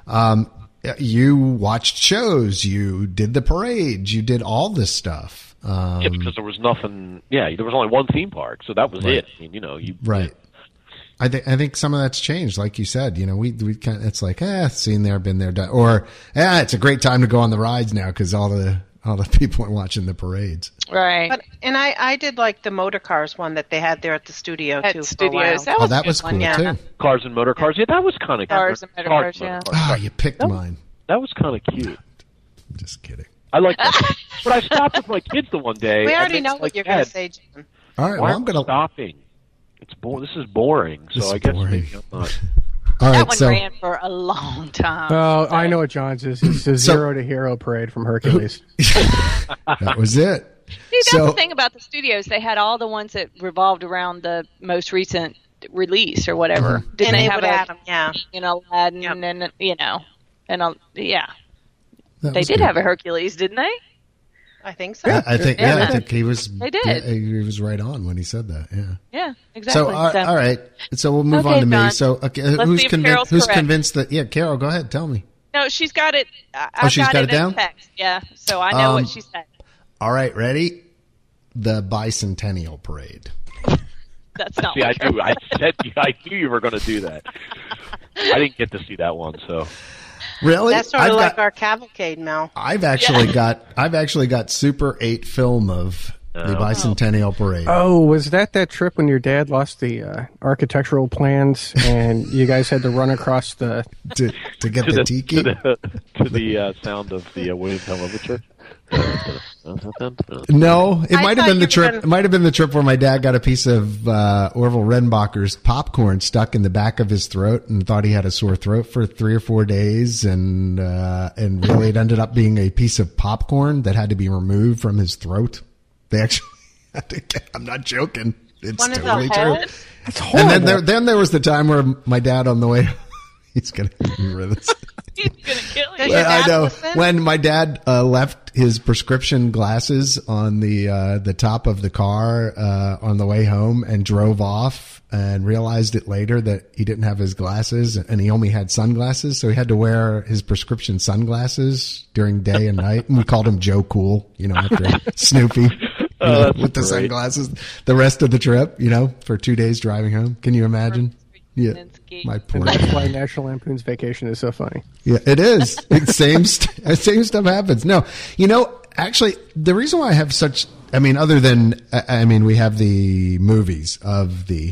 S2: You watched shows, you did the parades, you did all this stuff.
S8: Because there was nothing. Yeah, there was only one theme park, so that was it. I mean,
S2: right. I think some of that's changed, like you said. We kind of, it's like, seen there, been there, done, or it's a great time to go on the rides now because all the people are watching the parades.
S6: Right.
S4: And I did like the motor cars one that they had there at the studio too.
S6: Studios.
S4: For a while.
S6: That
S2: was cool too.
S8: Cars and motor cars. Yeah, that was kind of
S6: Cars and motor cars. Yeah.
S2: Oh, you picked mine.
S8: That was kind of cute.
S2: Just kidding.
S8: I like that. But I stopped with my kids the one day.
S4: We already know what you're going to say, John.
S2: All right.
S8: Why
S2: Well, I'm going to
S8: stopping. It's this is boring. So I guess maybe I'm not.
S2: All right,
S6: that one ran for a long time.
S3: Oh, I know what John's is. It's the Zero to Hero parade from Hercules.
S2: That was it.
S6: See, that's the thing about the studios. They had all the ones that revolved around the most recent release or whatever.
S4: Mm-hmm.
S6: Didn't
S4: and
S6: they have
S4: Adam,
S6: Aladdin,
S4: yep.
S6: and then yeah.
S2: That
S6: They
S2: was
S6: did
S2: good.
S6: have a Hercules, didn't they?
S4: I think so.
S2: I think
S6: Yeah.
S2: I think he was.
S6: They did.
S2: He was right on when he said that. Yeah.
S6: Yeah, exactly.
S2: So, all right. So we'll move
S6: Okay,
S2: on to me.
S6: Don.
S2: So, okay,
S6: Let's
S2: who's
S6: see if
S2: convinced?
S6: Carol's
S2: Who's
S6: correct.
S2: convinced that? Yeah, Carol, go ahead. Tell me.
S6: No, she's got it. I've
S2: she's got it down?
S6: in text. Yeah, so I know what she said.
S2: All right, ready? The Bicentennial Parade.
S6: That's not
S8: See,
S6: what
S8: I knew you were going to do that. I didn't get to see that one, so.
S2: Really?
S4: That's sort of like our cavalcade, Mel.
S2: I've actually got Super 8 film of the Bicentennial Parade.
S3: Oh, was that trip when your dad lost the architectural plans and you guys had to run across the
S2: to get the tiki?
S8: To the sound of the William Tell Overture?
S2: No, it might have been the trip.
S4: gonna-
S2: It might have been the trip where my dad got a piece of Orville Redenbacher's popcorn stuck in the back of his throat and thought he had a sore throat for 3 or 4 days, and really it ended up being a piece of popcorn that had to be removed from his throat. They I'm not joking. It's
S4: One of the
S2: totally true.
S4: holes?
S3: That's horrible.
S2: And then there was the time where my dad on the way, he's going to remember this.
S6: He's gonna kill
S4: Does
S6: you.
S4: your
S2: I
S4: dad
S2: know
S4: listen?
S2: when my dad left his prescription glasses on the top of the car on the way home and drove off and realized it later that he didn't have his glasses and he only had sunglasses, so he had to wear his prescription sunglasses during day and night. And we called him Joe Cool, after Snoopy. With the sunglasses, the rest of the trip, for 2 days driving home. Can you imagine? Yeah, my poor.
S3: That's why National Lampoon's Vacation is so funny.
S2: Yeah, it is. Same stuff happens. No, actually, the reason why I have other than, we have the movies of the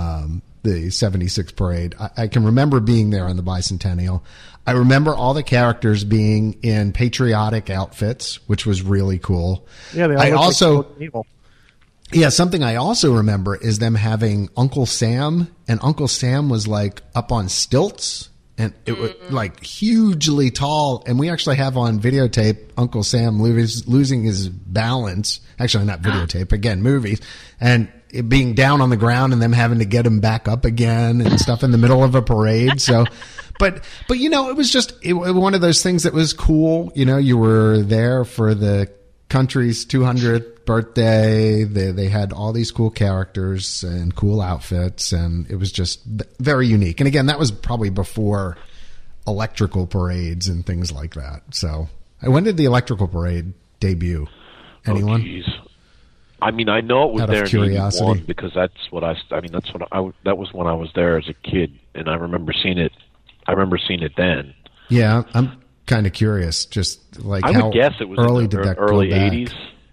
S2: 76 parade. I can remember being there on the bicentennial. I remember all the characters being in patriotic outfits, which was really cool.
S3: Yeah, they all look like evil.
S2: Yeah, something I also remember is them having Uncle Sam, and Uncle Sam was like up on stilts, and it was like hugely tall. And we actually have on videotape Uncle Sam losing his balance. Actually, not videotape, again, movies, and it being down on the ground and them having to get him back up again and stuff in the middle of a parade. So, but it was just one of those things that was cool. You were there for the country's 200th birthday. They had all these cool characters and cool outfits, and it was just very unique. And again, that was probably before electrical parades and things like that. So, when did the electrical parade debut? Anyone?
S8: Oh, geez. I know it was
S2: Out of
S8: there in
S2: curiosity.
S8: 81 because that was when I was there as a kid, and I remember seeing it. then.
S2: Yeah, I'm kind of curious, just like
S8: I
S2: how
S8: would guess it was
S2: early
S8: in the
S2: did that
S8: early
S2: go back?
S8: 80s.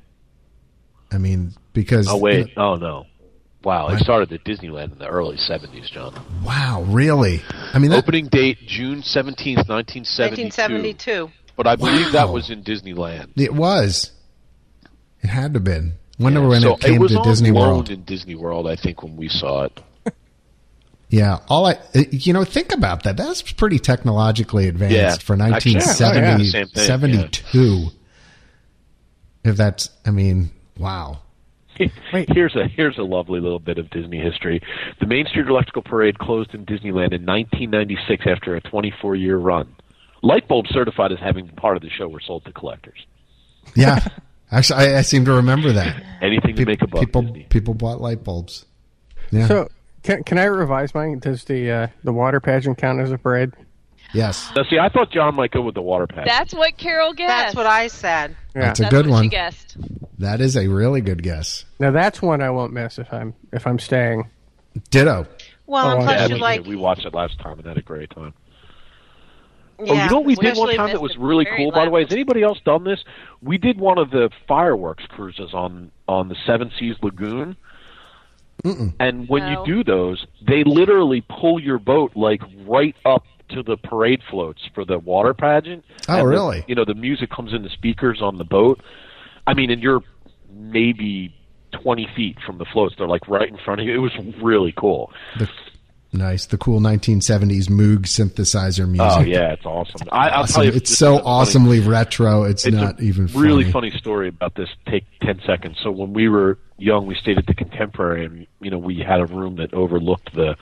S2: Because
S8: Oh wait, oh no. Wow, it started at Disneyland in the early 70s, John.
S2: Wow, really? That,
S8: Opening date June 17th, 1972.
S4: 1972.
S8: But I believe that
S2: Wow.
S8: was in Disneyland.
S2: it was. It had to have been. Wonder when
S8: so
S2: it came
S8: was
S2: to
S8: on
S2: Disney
S8: loan
S2: World.
S8: in Disney World, I think, when we saw it.
S2: Yeah, think about that. That's pretty technologically advanced
S8: Yeah.
S2: for
S8: Actually,
S2: 1970,
S8: yeah, same thing,
S2: 72. If that's, wow.
S8: Here's a lovely little bit of Disney history. The Main Street Electrical Parade closed in Disneyland in 1996 after a 24-year run. Light bulbs certified as having been part of the show were sold to collectors.
S2: Yeah, actually, I seem to remember that.
S8: Anything to make a buck. Disney.
S2: People bought light bulbs. Yeah.
S3: So, can I revise mine? Does the water pageant count as a parade?
S2: Yes.
S8: Now, see, I thought John might go with the water pageant.
S6: That's what Carol guessed.
S4: That's what I said.
S3: Yeah.
S2: That's a
S6: That's
S2: good
S6: what
S2: one.
S6: She guessed.
S2: That is a really good guess.
S3: Now that's one I won't miss if I'm staying.
S2: Ditto.
S4: Well, and
S3: Oh,
S4: plus
S8: Yeah,
S4: you like,
S8: we watched it last time and had a great time.
S4: yeah.
S8: Oh, you know what we did one
S6: Especially
S8: time that
S6: missed
S8: was
S6: the
S8: really
S6: very
S8: cool, by the way?
S6: last-
S8: Has anybody else done this? We did one of the fireworks cruises on the Seven Seas Lagoon. And when
S6: No.
S8: you do those, they literally pull your boat like right up to the parade floats for the water pageant.
S2: Oh,
S8: And
S2: really?
S8: the music comes in the speakers on the boat. And you're maybe 20 feet from the floats. They're like right in front of you. It was really cool.
S2: Nice. The cool 1970s Moog synthesizer music.
S8: Oh yeah, it's awesome. I'll
S2: Awesome.
S8: tell you,
S2: It's
S8: this
S2: so
S8: is a funny-
S2: awesomely retro. It's not
S8: a
S2: even funny.
S8: really funny story about this. Take 10 seconds. So when we were young, we stayed at the Contemporary, and we had a room that overlooked the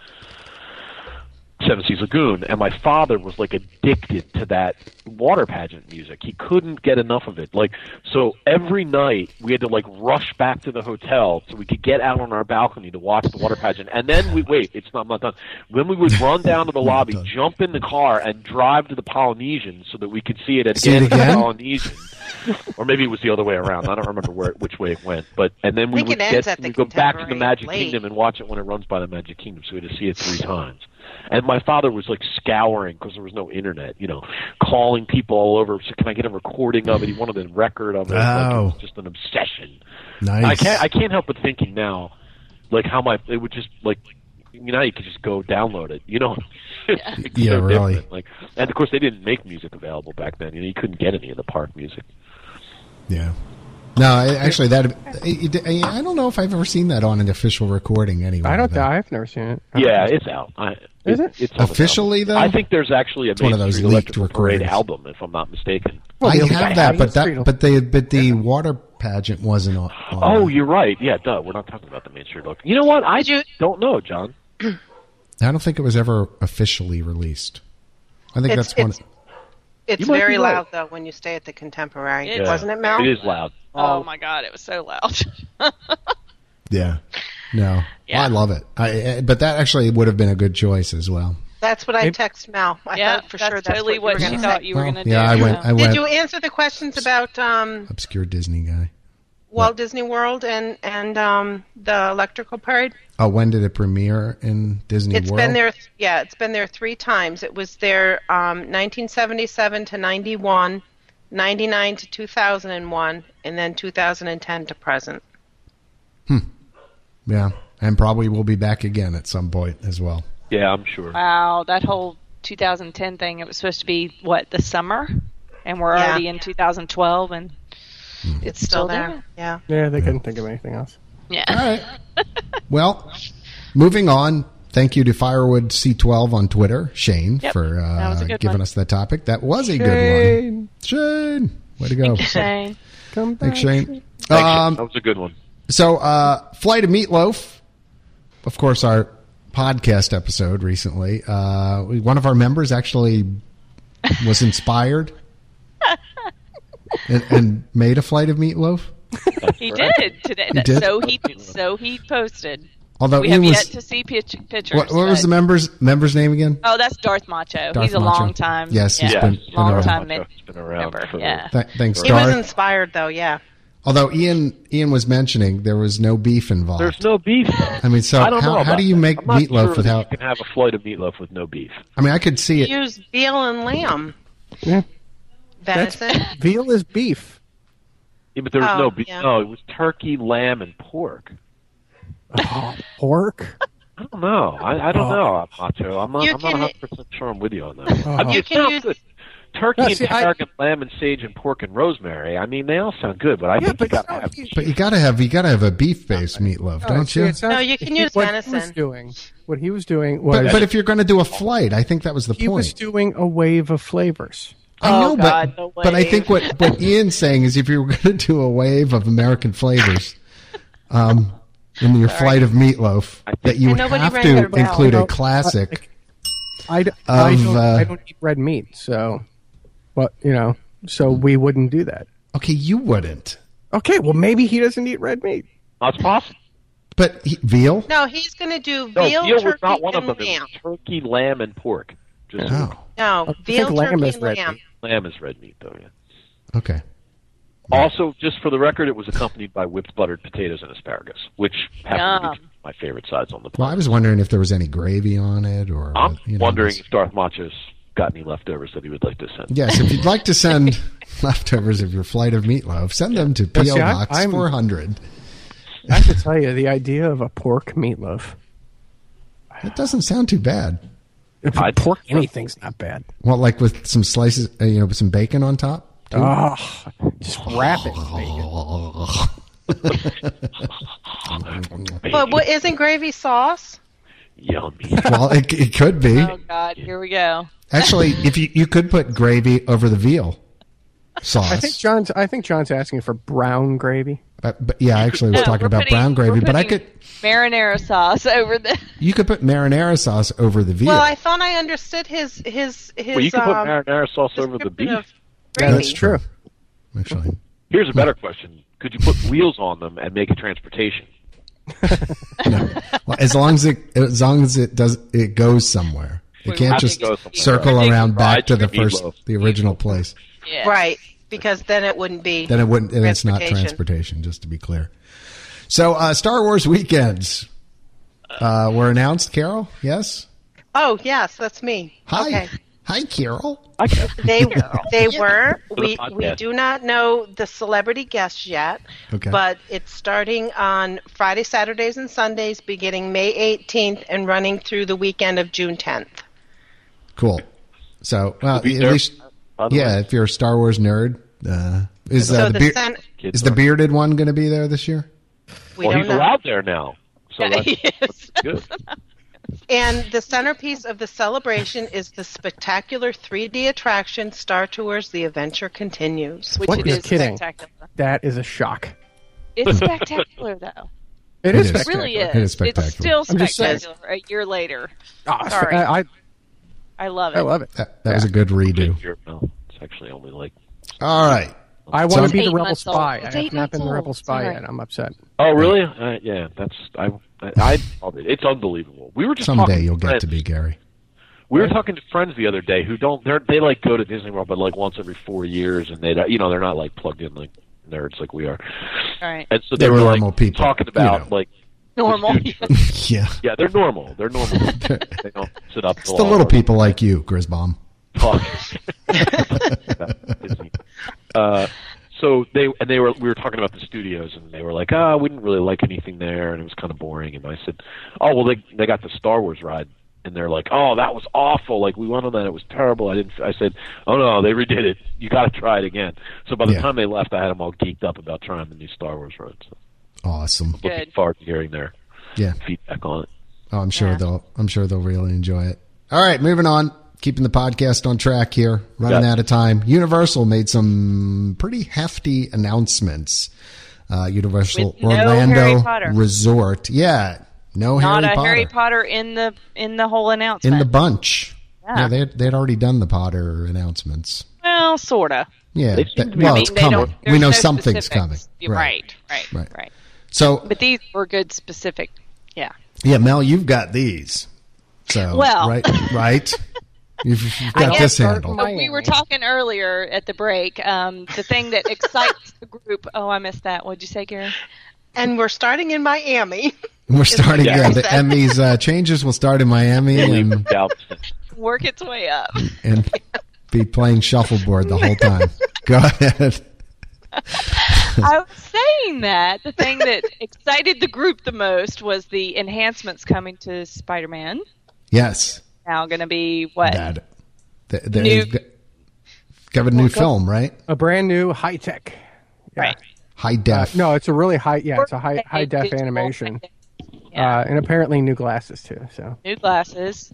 S8: Seven Seas Lagoon, and my father was like addicted to that water pageant music. He couldn't get enough of it. So every night we had to rush back to the hotel so we could get out on our balcony to watch the water pageant. And then I'm not done. Then we would run down to the lobby, jump in the car, and drive to the Polynesian so that we could see it again at the Polynesian. Or maybe it was the other way around. I don't remember which way it went. And then we
S4: think
S8: would
S4: it ends at the
S8: go back to the
S4: Contemporary
S8: Magic
S4: late.
S8: Kingdom and watch it when it runs by the Magic Kingdom. So we had to see it 3 times. And my father was scouring because there was no internet, calling people all over. So can I get a recording of it? He wanted a record of it. It was just an obsession.
S2: Nice.
S8: I can't help but thinking now, it would just now you could just go download it. It's
S2: Yeah,
S8: so
S2: really.
S8: different. And of course they didn't make music available back then. You couldn't get any of the park music.
S2: Yeah. No, actually, I don't know if I've ever seen that on an official recording anyway.
S3: I've never seen it.
S8: Yeah, it's out.
S3: Is it?
S8: It's on the
S2: Officially,
S8: album.
S2: though?
S8: I think there's actually a
S2: one
S8: Main
S2: of those
S8: Street
S2: leaked
S8: Electrical Parade
S2: recordings.
S8: album, if I'm not mistaken.
S3: Well,
S2: I
S3: the
S2: have
S3: other
S2: that,
S3: guy-
S2: but the water pageant wasn't on.
S8: Oh, you're right. Yeah, duh. We're not talking about the Main Street Look. You know what? Don't know, John.
S2: I don't think it was ever officially released. I think that's one.
S4: It's very loud, though, when you stay at the Contemporary. Wasn't it, Mel?
S8: It is loud.
S6: Oh, my God. It was so loud.
S2: Yeah. No.
S6: Yeah.
S2: I love it. But that actually would have been a good choice as well.
S4: That's what I text Mel. I thought for sure that's
S6: totally what she thought you were going to do.
S2: Yeah, I went.
S4: Did you answer the questions about
S2: obscure Disney guy?
S4: Walt Disney World and the Electrical Parade?
S2: Oh, when did it premiere in Disney World?
S4: It's been there. Yeah, it's been there 3 times. It was there 1977 to 91, 99 to 2001, and then 2010 to present.
S2: Yeah, and probably will be back again at some point as well.
S8: Yeah, I'm sure.
S6: Wow, that whole 2010 thing, it was supposed to be, the summer? And we're already in 2012, and it's still there.
S4: Yeah.
S3: Yeah, they couldn't think of anything else.
S6: Yeah.
S2: All right. Well, moving on. Thank you to Firewood C12 on Twitter, Shane, for giving us that topic. That was a good one. Shane. Way to go.
S6: Thank you, Shane.
S3: Come back.
S2: Thanks, Shane.
S8: That was a good one.
S2: So, Flight of Meatloaf, of course, our podcast episode recently. One of our members actually was inspired and made a Flight of Meatloaf.
S6: He did today.
S2: He did?
S6: So he posted.
S2: Although
S6: we have yet to see pictures.
S2: What was the member's name again?
S6: Oh, that's Darth Macho.
S2: Darth
S6: He's a
S2: Macho.
S6: long time.
S2: Yes, he's been
S6: long
S2: around.
S6: time
S8: Been around
S6: member.
S8: for
S6: Yeah.
S2: Thanks,
S4: He
S2: Darth.
S4: was inspired, though. Yeah.
S2: Although Ian was mentioning there was no beef involved.
S8: There's no beef.
S2: I mean, so
S8: I don't know
S2: how do you make
S8: I'm not
S2: meatloaf
S8: sure
S2: without?
S8: You can have a flight of meatloaf with no beef.
S2: I mean, I could see it.
S4: Use veal and lamb.
S3: Yeah.
S4: Venison.
S3: Veal is beef.
S8: Yeah, but there was no beef.
S4: yeah.
S8: No, it was turkey, lamb, and pork.
S3: Oh, pork?
S8: I don't know. I don't know, Macho. I'm not
S4: You can-
S8: 100% sure I'm with you on that. I mean,
S4: You
S8: it
S4: can
S8: sounds
S4: use-
S8: good. Turkey
S3: No,
S8: and
S3: see,
S8: tarragon, lamb and sage and pork and rosemary. I mean, they all sound good, but I think you got to have.
S2: But you gotta have a beef based meatloaf, don't you?
S4: No, you can use venison.
S3: What he was doing was.
S2: But if you're going to do a flight, I think that was the
S3: he
S2: point.
S3: was doing a wave of flavors.
S2: I know,
S6: God, no
S2: but I think what Ian's saying is if you were going to do a wave of American flavors in your flight of meatloaf, that you
S4: And nobody
S2: have
S4: rang
S2: to
S4: their bell.
S2: include
S3: No,
S2: a classic.
S3: I don't eat red meat, so. But, so we wouldn't do that.
S2: Okay, you wouldn't.
S3: Okay, well, maybe he doesn't eat red meat.
S8: That's possible.
S2: But veal?
S4: No, he's going to do
S8: No,
S4: veal,
S8: veal was
S4: turkey,
S8: not one of
S4: and
S8: them. It
S4: lamb.
S8: was turkey, lamb, and pork. Just
S2: Oh,
S4: No, veal,
S3: think lamb
S4: turkey,
S3: is
S4: and
S3: red
S4: lamb.
S3: meat.
S8: lamb is red meat, though. Yeah.
S2: okay.
S8: Also, just for the record, it was accompanied by whipped buttered potatoes and asparagus, which happen to be my favorite sides on the
S2: Well, I
S8: planet.
S2: was wondering if there was any gravy on it, or
S8: I'm wondering
S2: this-
S8: if Darth Macho's got any leftovers that he would like to send.
S2: Yes, if you'd like to send leftovers of your flight of meatloaf, send them to
S3: Well,
S2: P.O.
S3: see,
S2: Box
S3: I'm-
S2: 400.
S3: I have to tell you, the idea of a pork meatloaf.
S2: It doesn't sound too bad.
S3: If pork anything's not bad.
S2: Well, like with some slices, with some bacon on top?
S3: Oh, just wrap it in bacon.
S4: But what isn't gravy sauce?
S8: Yummy.
S2: Well, it could be.
S6: Oh, God. Here we go.
S2: Actually, if you could put gravy over the veal sauce.
S3: I think John's asking for brown gravy.
S2: But yeah, I actually was
S6: No,
S2: talking
S6: we're
S2: about
S6: putting-
S2: brown gravy,
S6: we're
S2: but I
S6: putting
S2: could.
S6: Marinara sauce over the.
S2: You could put marinara sauce over the veal.
S4: Well, I thought I understood his.
S8: Well, you can put marinara sauce over the beef.
S4: description of
S3: Yeah,
S4: gravy.
S3: that's true.
S2: Actually,
S8: Here's a better question: could you put wheels on them and make it transportation?
S2: no. Well, as long as it goes somewhere. It
S6: We
S2: can't
S6: have to
S2: just
S8: go somewhere.
S2: circle
S6: Right.
S2: around back
S8: Fried
S2: to the
S8: meatloaf.
S2: original place.
S6: Yeah.
S4: Right, because then it wouldn't be.
S2: Then and it's not transportation, just to be clear. So, Star Wars weekends were announced. Carol, yes.
S4: Oh yes, that's me.
S2: Hi,
S4: Okay.
S2: hi, Carol.
S4: They were.
S8: For the
S4: We
S8: podcast.
S4: do not know the celebrity guests yet,
S2: Okay.
S4: but it's starting on Friday, Saturdays, and Sundays, beginning May 18th and running through the weekend of June 10th.
S2: Cool. So, well, at
S8: be there.
S2: least, yeah, if you're a Star Wars nerd, is
S4: So
S2: the
S4: the
S2: is the bearded one going to be there this year?
S4: We
S8: Well,
S4: don't
S8: he's
S4: know.
S8: allowed there now, so
S6: Yeah,
S8: that's,
S6: he is.
S8: that's good.
S4: And the centerpiece of the celebration is the spectacular 3D attraction Star Tours The Adventure Continues.
S3: What
S6: Which
S3: is
S6: is
S3: kidding?
S6: spectacular.
S3: That is a shock.
S6: It's spectacular, though.
S3: It
S2: is
S3: is
S6: It
S3: spectacular.
S6: really is.
S2: It is spectacular.
S6: It's still
S3: I'm just saying.
S6: spectacular a year later.
S3: Ah,
S6: Sorry.
S3: I
S6: love it.
S3: love it.
S2: That was a good redo.
S8: No, it's actually only like.
S2: All right.
S3: I want to
S2: So-
S3: be the
S6: 8
S3: rebel
S6: months old.
S3: spy.
S6: It's
S3: I
S6: 8
S3: have not been the
S6: months
S3: rebel
S6: old.
S3: spy
S6: Sorry.
S3: yet. I'm upset.
S8: Oh, really? Yeah, that's I love it. It's unbelievable. We were just
S2: Someday
S8: talking
S2: you'll
S8: to
S2: get
S8: friends.
S2: to be Gary.
S8: We were talking to friends the other day who they like go to Disney World, but like once every 4 years, and they're not like plugged in like nerds like we are.
S6: All right.
S8: And so they
S2: They're
S8: were
S2: normal
S8: like
S2: people,
S8: talking about
S2: you know.
S8: like
S6: Normal.
S2: Yeah.
S8: Yeah, they're normal. They're normal. They don't sit up.
S2: It's the little people like you, Grisbaum.
S8: Talk. So we were talking about the studios, and they were like, we didn't really like anything there, and it was kind of boring. And I said, oh, well, they got the Star Wars ride, and they're like, oh, that was awful. Like, we went on that, it was terrible. I said, oh no, they redid it. You got to try it again. So by the time they left, I had them all geeked up about trying the new Star Wars ride. So
S2: Awesome.
S6: Good.
S8: looking forward to hearing their feedback on it.
S2: Oh, I'm sure they'll really enjoy it. All right, moving on. Keeping the podcast on track here, running out of time. Universal made some pretty hefty announcements. Universal
S6: With no Harry
S2: Orlando
S6: Potter.
S2: Resort. Yeah, no
S6: Not
S2: Harry
S6: a
S2: Potter.
S6: Harry Potter in the whole announcement.
S2: In the bunch.
S6: Yeah.
S2: They'd already done the Potter announcements.
S6: Well, sorta.
S2: Yeah,
S8: They seem to be-
S2: well,
S6: I mean,
S2: it's
S6: they
S2: coming.
S6: don't-
S2: We
S6: there's
S2: know
S6: no
S2: something's
S6: specifics.
S2: coming.
S6: Right.
S2: So,
S6: But these were good specific. Yeah.
S2: yeah, Mel, you've got these. So,
S6: Well.
S2: right. You've got this handled.
S6: But we were talking earlier at the break. The thing that excites the group. Oh, I missed that. What'd you say, Gary?
S4: And we're starting in Miami.
S2: We're starting,
S4: Yeah.
S2: the Emmys changes will start in Miami and
S6: Work its way up.
S2: be playing shuffleboard the whole time. Go ahead.
S6: I was saying that the thing that excited the group the most was the enhancements coming to Spider-Man.
S2: Yes.
S6: Now going to be what?
S2: They've got a new film, right?
S3: A brand new high tech. Yeah.
S6: Right.
S2: High def.
S3: No, it's a really high. Yeah, it's a high def
S6: Digital.
S3: animation,
S6: Yeah.
S3: and apparently new glasses too. So
S6: New glasses,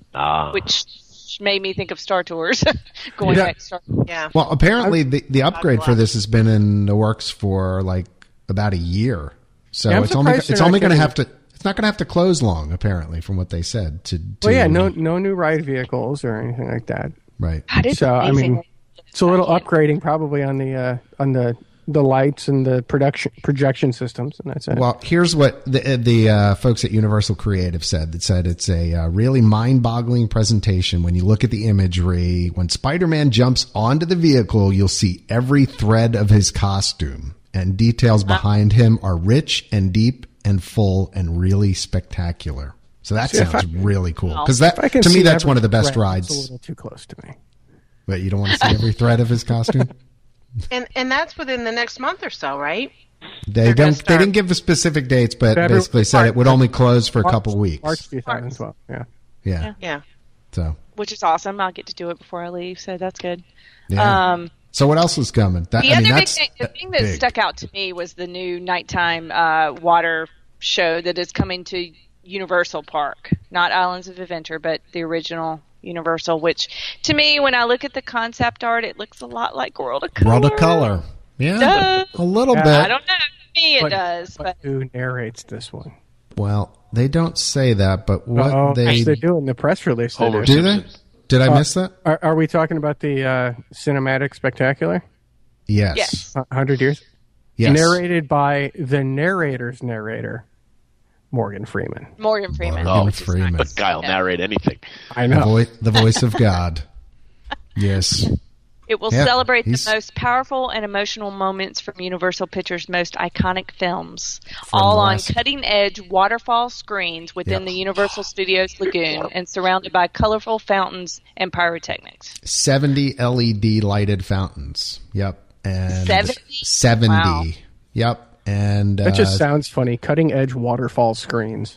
S6: which made me think of Star Tours. Going
S2: Yeah.
S6: back to Star Tours.
S4: Yeah.
S2: Well, apparently the upgrade for this has been in the works for like about a year. So
S3: Yeah, I'm
S2: it's only
S3: surprised
S2: it's
S3: they're
S2: only
S3: not
S2: going to
S3: giving-
S2: have to. It's not going to have to close long, apparently, from what they said.
S3: well, yeah, no new ride vehicles or anything like that.
S2: Right.
S6: God, it's
S3: So I
S6: amazing.
S3: mean, it's a little upgrading probably on the lights and the projection systems, and that's it.
S2: Well, here's what the folks at Universal Creative said. That said it's a really mind-boggling presentation. When you look at the imagery, when Spider-Man jumps onto the vehicle, you'll see every thread of his costume, and details behind him are rich and deep and full and really spectacular. So that sounds really cool because
S3: If I can
S2: to me
S3: see
S2: that's
S3: every
S2: one of the best
S3: thread,
S2: rides.
S3: It's a little too close to me.
S2: But you don't want to see every thread of his costume.
S4: And that's within the next month or so, right?
S2: They didn't give the specific dates, but
S3: February,
S2: basically said it would only close for a couple weeks.
S3: March 2012. Yeah.
S2: Yeah.
S4: Yeah.
S2: So
S6: which is awesome. I'll get to do it before I leave, so that's good.
S2: yeah. So what else is coming?
S6: The thing that stuck out to me was the new nighttime water show that is coming to Universal Park, not Islands of Adventure, but the original Universal. Which, to me, when I look at the concept art, it looks a lot like World of Color.
S2: World of Color. Yeah, a little bit.
S6: I don't know. To me, it does. But
S3: who narrates this one?
S2: Well, they don't say that, but what
S3: Yes, they do in the press release. They
S8: Homer
S3: do.
S2: do they? Did I miss that?
S3: Are we talking about the cinematic spectacular?
S2: Yes.
S3: 100 years.
S2: Yes.
S3: Narrated by the narrator's narrator, Morgan Freeman.
S6: Morgan Freeman.
S2: Morgan Freeman.
S8: This guy will narrate anything.
S3: I
S2: The,
S3: know.
S2: the voice of God. Yes.
S6: It will
S2: Yeah,
S6: celebrate the
S2: he's-
S6: most powerful and emotional moments from Universal Pictures' most iconic films,
S2: From
S6: all
S2: the
S6: on
S2: last-
S6: cutting-edge waterfall screens within
S2: Yep.
S6: the Universal Studios Lagoon and surrounded by colorful fountains and pyrotechnics.
S2: 70 LED lighted fountains. Yep. And
S6: 70? Wow.
S2: Yep. And
S3: That just sounds funny. Cutting edge waterfall screens.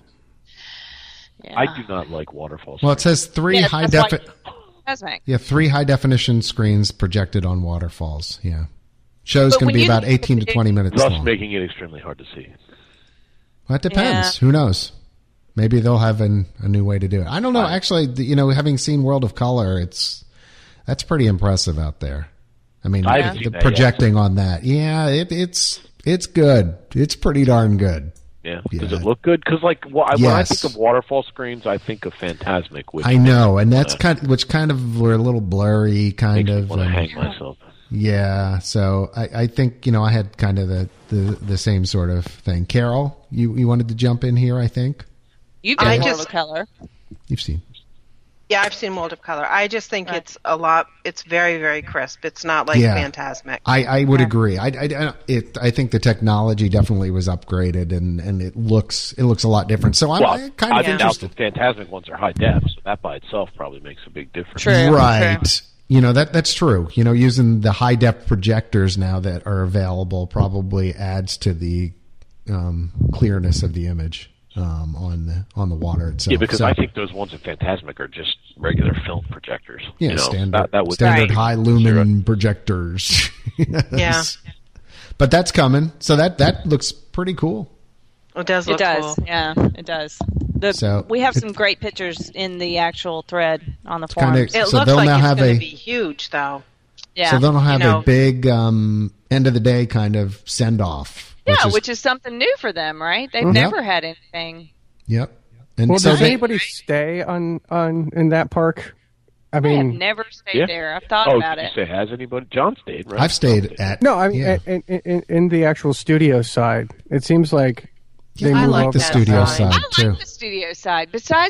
S6: Yeah.
S8: I do not like waterfalls.
S2: well, it says three
S6: Yeah,
S2: high
S6: that's
S2: defi-
S6: Cosmic.
S2: Yeah, 3 high definition screens projected on waterfalls. Yeah. Show's
S6: But
S2: going to
S6: when
S2: be
S6: you
S2: about
S6: look at
S2: 18 to
S6: the-
S2: 20 minutes
S8: thus
S2: long.
S8: making it extremely hard to see.
S2: Well, it depends.
S6: Yeah.
S2: Who knows? Maybe they'll have a new way to do it. I don't know. Actually, having seen World of Color, that's pretty impressive out there. I mean, the projecting on that. Yeah, it's good. It's pretty darn good.
S8: Yeah. Does it look good? Because when I think of waterfall screens, I think of Phantasmic.
S2: I know, and that's kind of were a little blurry, kind
S8: makes
S2: of.
S8: Me want to hang myself.
S2: Yeah, so I think I had kind of the same sort of thing. Carol, you wanted to jump in here, I think.
S6: You've seen World of Color.
S2: You've seen.
S4: Yeah, I've seen World of Color. I just think it's a lot. It's very, very crisp. It's not like Phantasmic.
S2: I would agree. I think the technology definitely was upgraded, and it looks a lot different. So I'm kind of interested.
S8: The Phantasmic ones are high def, so that by itself probably makes a big difference.
S6: True.
S2: Right. True. That's true. Using the high def projectors now that are available probably adds to the clearness of the image. On the water itself.
S8: Yeah, because I think those ones in Phantasmic are just regular film projectors.
S2: Yeah, standard high lumen projectors. Yes. Yeah. But that's coming, so that looks pretty cool.
S4: It does look cool.
S6: Yeah, it does. We have some great pictures in the actual thread on the forum.
S4: It looks like it's going to be huge, though.
S2: Yeah. So they'll have a big end of the day kind of send off.
S6: Yeah, which is something new for them, right? They've never had anything.
S2: Yep.
S3: And does anybody stay on in that park? I mean,
S6: I have never stayed there. I've thought about it.
S8: Say, has anybody? John stayed, right?
S2: I've stayed at.
S3: No, in the actual studio side. It seems like they move
S2: like
S3: over
S2: the studio side too.
S6: I like the studio side. Besides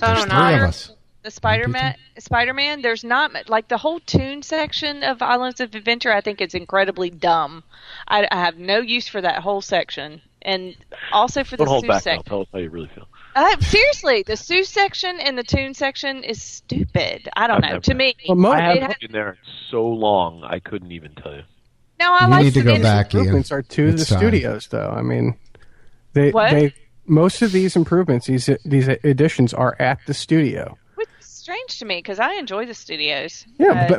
S6: the Spider-Man, there's not like the whole Toon section of Islands of Adventure. I think it's incredibly dumb. I have no use for that whole section, and also for the Sue section.
S8: Tell us how you really feel.
S6: Seriously, the Sue section and the Toon section is stupid. I don't know. To me,
S8: I haven't been there so long. I couldn't even tell you.
S6: No, I like
S2: need to go back.
S3: Improvements are to the studios, though. I mean, they most of these improvements, these additions, are at the studio.
S6: Strange to me because I enjoy the studios.
S3: Yeah,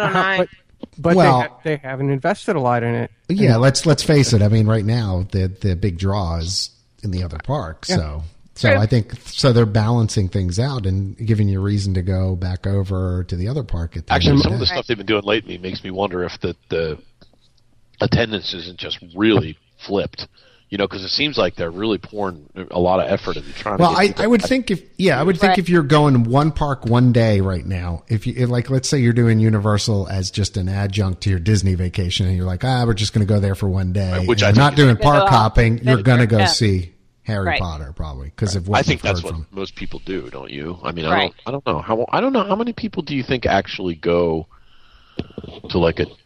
S3: but they haven't invested a lot in it.
S2: Yeah, let's face it. I mean, right now the big draw is in the other park. So I think they're balancing things out and giving you a reason to go back over to the other park.
S5: Actually, some of the stuff they've been doing lately makes me wonder if the attendance isn't just really flipped. Because it seems like they're really pouring a lot of effort into trying to. Well,
S2: I would think if you're going one park one day right now, if you let's say you're doing Universal as just an adjunct to your Disney vacation, and you're like, we're just going to go there for one day,
S5: which
S2: you're not doing park hopping, you're going to go see Harry Potter probably because of what
S5: I think that's what most people do, don't you? I mean, I don't know how many people do you think actually go to like a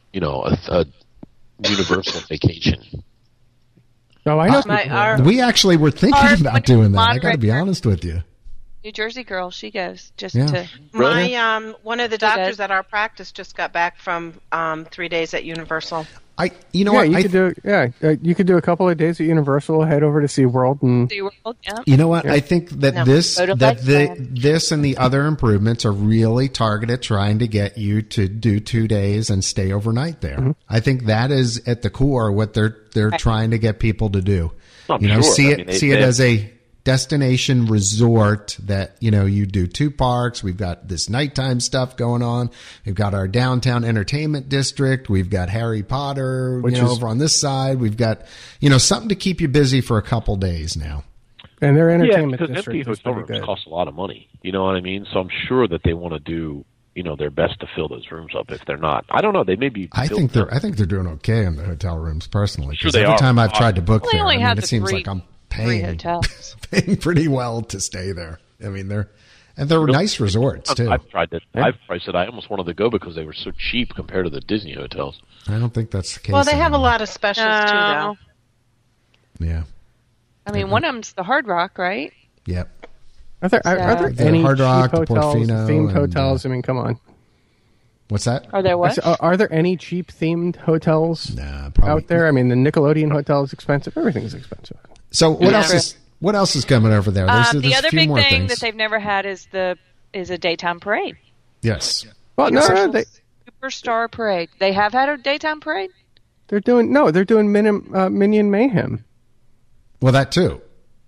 S5: Universal vacation.
S3: No, I know.
S2: We actually were thinking about doing that. I got to be honest with you.
S6: New Jersey girl, she goes to.
S4: My one of the doctors at our practice just got back from 3 days at Universal.
S3: You could do a couple of days at Universal, head over to SeaWorld and
S2: You know what? I think that this and the other improvements are really targeted trying to get you to do 2 days and stay overnight there. Mm-hmm. I think that is at the core what they're trying to get people to do. See it as a destination resort that, you do 2 parks. We've got this nighttime stuff going on. We've got our downtown entertainment district. We've got Harry Potter, over on this side. We've got, something to keep you busy for a couple days now.
S3: And their entertainment
S8: district
S3: empty
S8: hotel rooms cost a lot of money. You know what I mean? So I'm sure that they want to do, their best to fill those rooms up. If they're not, I don't know. They may be.
S2: I think they're doing okay in the hotel rooms personally. Because every time I've tried to book there, it seems like I'm paying pretty well to stay there. I mean, they're nice resorts too.
S8: I've tried that. Yeah. I've priced it. I almost wanted to go because they were so cheap compared to the Disney hotels.
S2: I don't think that's the case.
S4: Well, they have a lot of specials too, though.
S2: Yeah.
S6: I mean, one of them's the Hard Rock, right?
S2: Yep.
S3: Are there any Hard Rock, cheap hotels, themed hotels? I mean, come on.
S2: What's that?
S6: Are there what?
S3: Are there any cheap themed hotels out there? I mean, the Nickelodeon hotel is expensive. Everything's expensive.
S2: So what else is coming over there? There's
S6: the other big thing
S2: things
S6: that they've never had is a daytime parade.
S2: Yes.
S3: Well,
S6: Superstar parade. They have had a daytime parade.
S3: They're doing Minion Mayhem.
S2: Well, that too.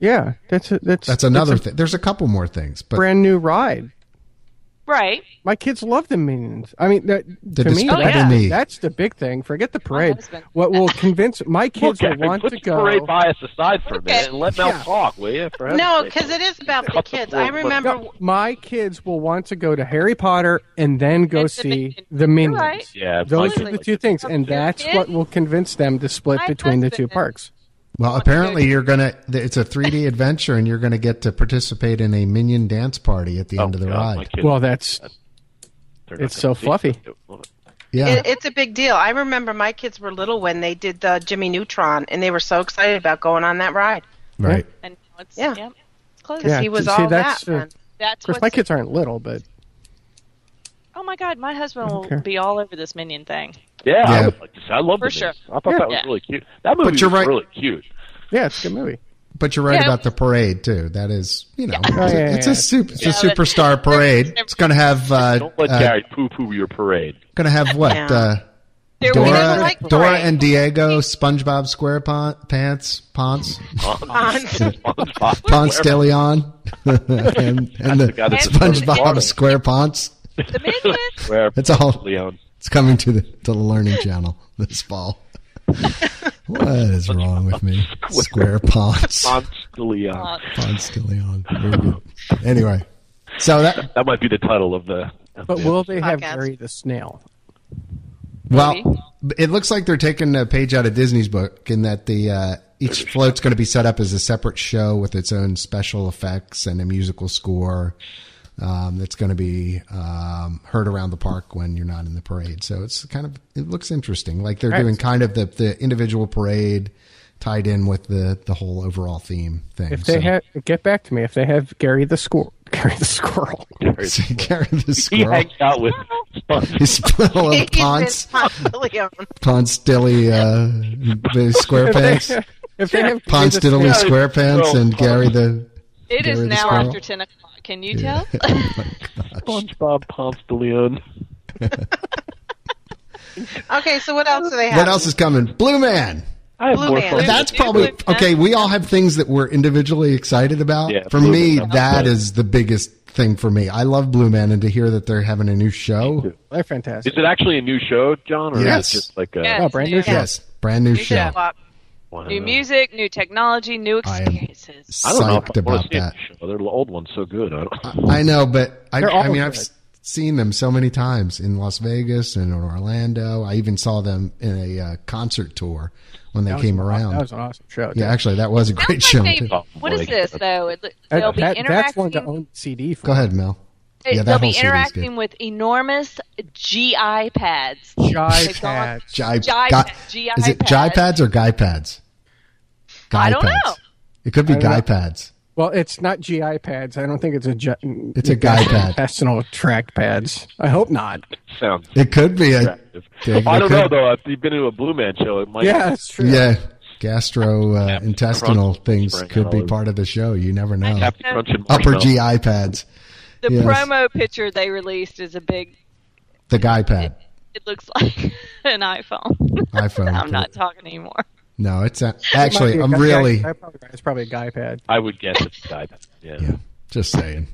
S3: Yeah, that's
S2: another thing. There's a couple more things, but
S3: brand new ride.
S6: Right.
S3: My kids love the Minions. I mean, to me, that's the big thing. Forget the parade. What will convince my kids will want to go?
S8: Put parade bias aside for a minute and let Mel talk, will you?
S4: No, because it is about the kids. I remember
S3: my kids will want to go to Harry Potter and then go see the Minions.
S6: Right.
S8: Yeah,
S3: those are the two things, and that's what will convince them to split between the two parks.
S2: Well, apparently it's a 3D adventure, and you're going to get to participate in a Minion dance party at the end of the ride.
S3: Well, it's so fluffy.
S2: Yeah.
S4: It's a big deal. I remember my kids were little when they did the Jimmy Neutron, and they were so excited about going on that ride.
S2: Right.
S6: And now it's, it's close.
S4: Because he was all that.
S3: Of course, my kids aren't little, but...
S6: Oh, my God, my husband will be all over this Minion thing.
S8: Yeah, I would like to see. I love
S6: For
S8: the
S6: sure.
S8: I thought that was really cute. That movie was really cute.
S3: Yeah, it's a good movie.
S2: But you're right about the parade too. That is, it's a superstar parade. It's going to have.
S8: Don't let Gary poo-poo your parade.
S2: Going to have what? Dora and Diego, SpongeBob SquarePants, Ponce de Leon, and the SpongeBob SquarePants.
S6: The Minions.
S2: It's all. Leon. It's coming to the Learning Channel this fall. What is wrong with me? SquarePants.
S8: Ponce de Leon.
S2: Ponce de Leon. Very good. Anyway, so
S8: that might be the title of the.
S3: But will they have Gary the Snail?
S2: Well, it looks like they're taking a page out of Disney's book in that each float's going to be set up as a separate show with its own special effects and a musical score. That's going to be heard around the park when you're not in the parade. So it looks interesting. Like they're doing kind of the individual parade tied in with the whole overall theme thing.
S3: If they get back to me, if they have Gary the Squirrel.
S2: Gary the Squirrel.
S8: He hangs out with
S2: He's Ponce Dilly SquarePants.
S3: If they have
S2: Ponce Diddley SquarePants and Gary the.
S6: It is now after 10 o'clock. Can you tell?
S8: SpongeBob Ponce de Leon.
S4: Okay, so what else do they have?
S2: What else is coming? Blue Man.
S4: Blue Man.
S2: That's probably okay. We all have things that we're individually excited about.
S8: Yeah,
S2: for me, that is the biggest thing for me. I love Blue Man, and to hear that they're having a new show,
S3: they're fantastic.
S8: Is it actually a new show, John, or is it just like a
S3: brand new show?
S2: Yes, brand new show.
S8: Wow.
S6: New music, new technology, new experiences.
S2: I am psyched about that.
S8: They're the old ones so good.
S2: I know, but I mean,
S3: good.
S2: I've seen them so many times in Las Vegas and in Orlando. I even saw them in a concert tour when they came around.
S3: That was an awesome show.
S2: Yeah, actually, that was a great show.
S6: What is this, though? They'll be interacting.
S3: That's one to own CD for.
S2: Go ahead, Mel.
S6: They'll be interacting with enormous GI pads.
S3: GI pads.
S2: Is it GI pads or guy pads?
S6: I don't know.
S2: It could be guy pads.
S3: Well, it's not GI pads. I don't think it's
S2: it's a guy pad.
S3: Intestinal tract pads. I hope not.
S2: It could be a.
S8: I don't know though. If you've been to a Blue Man show, it might.
S3: Yeah, that's true.
S2: Yeah, gastrointestinal things could be part of the show. You never know. Upper GI pads.
S6: The promo picture they released is a big.
S2: The guy pad.
S6: It looks like an iPhone. I'm not talking anymore.
S2: No, it's actually. I'm really.
S3: It's probably a guy pad.
S8: I would guess it's a guy pad. Yeah.
S2: Just saying.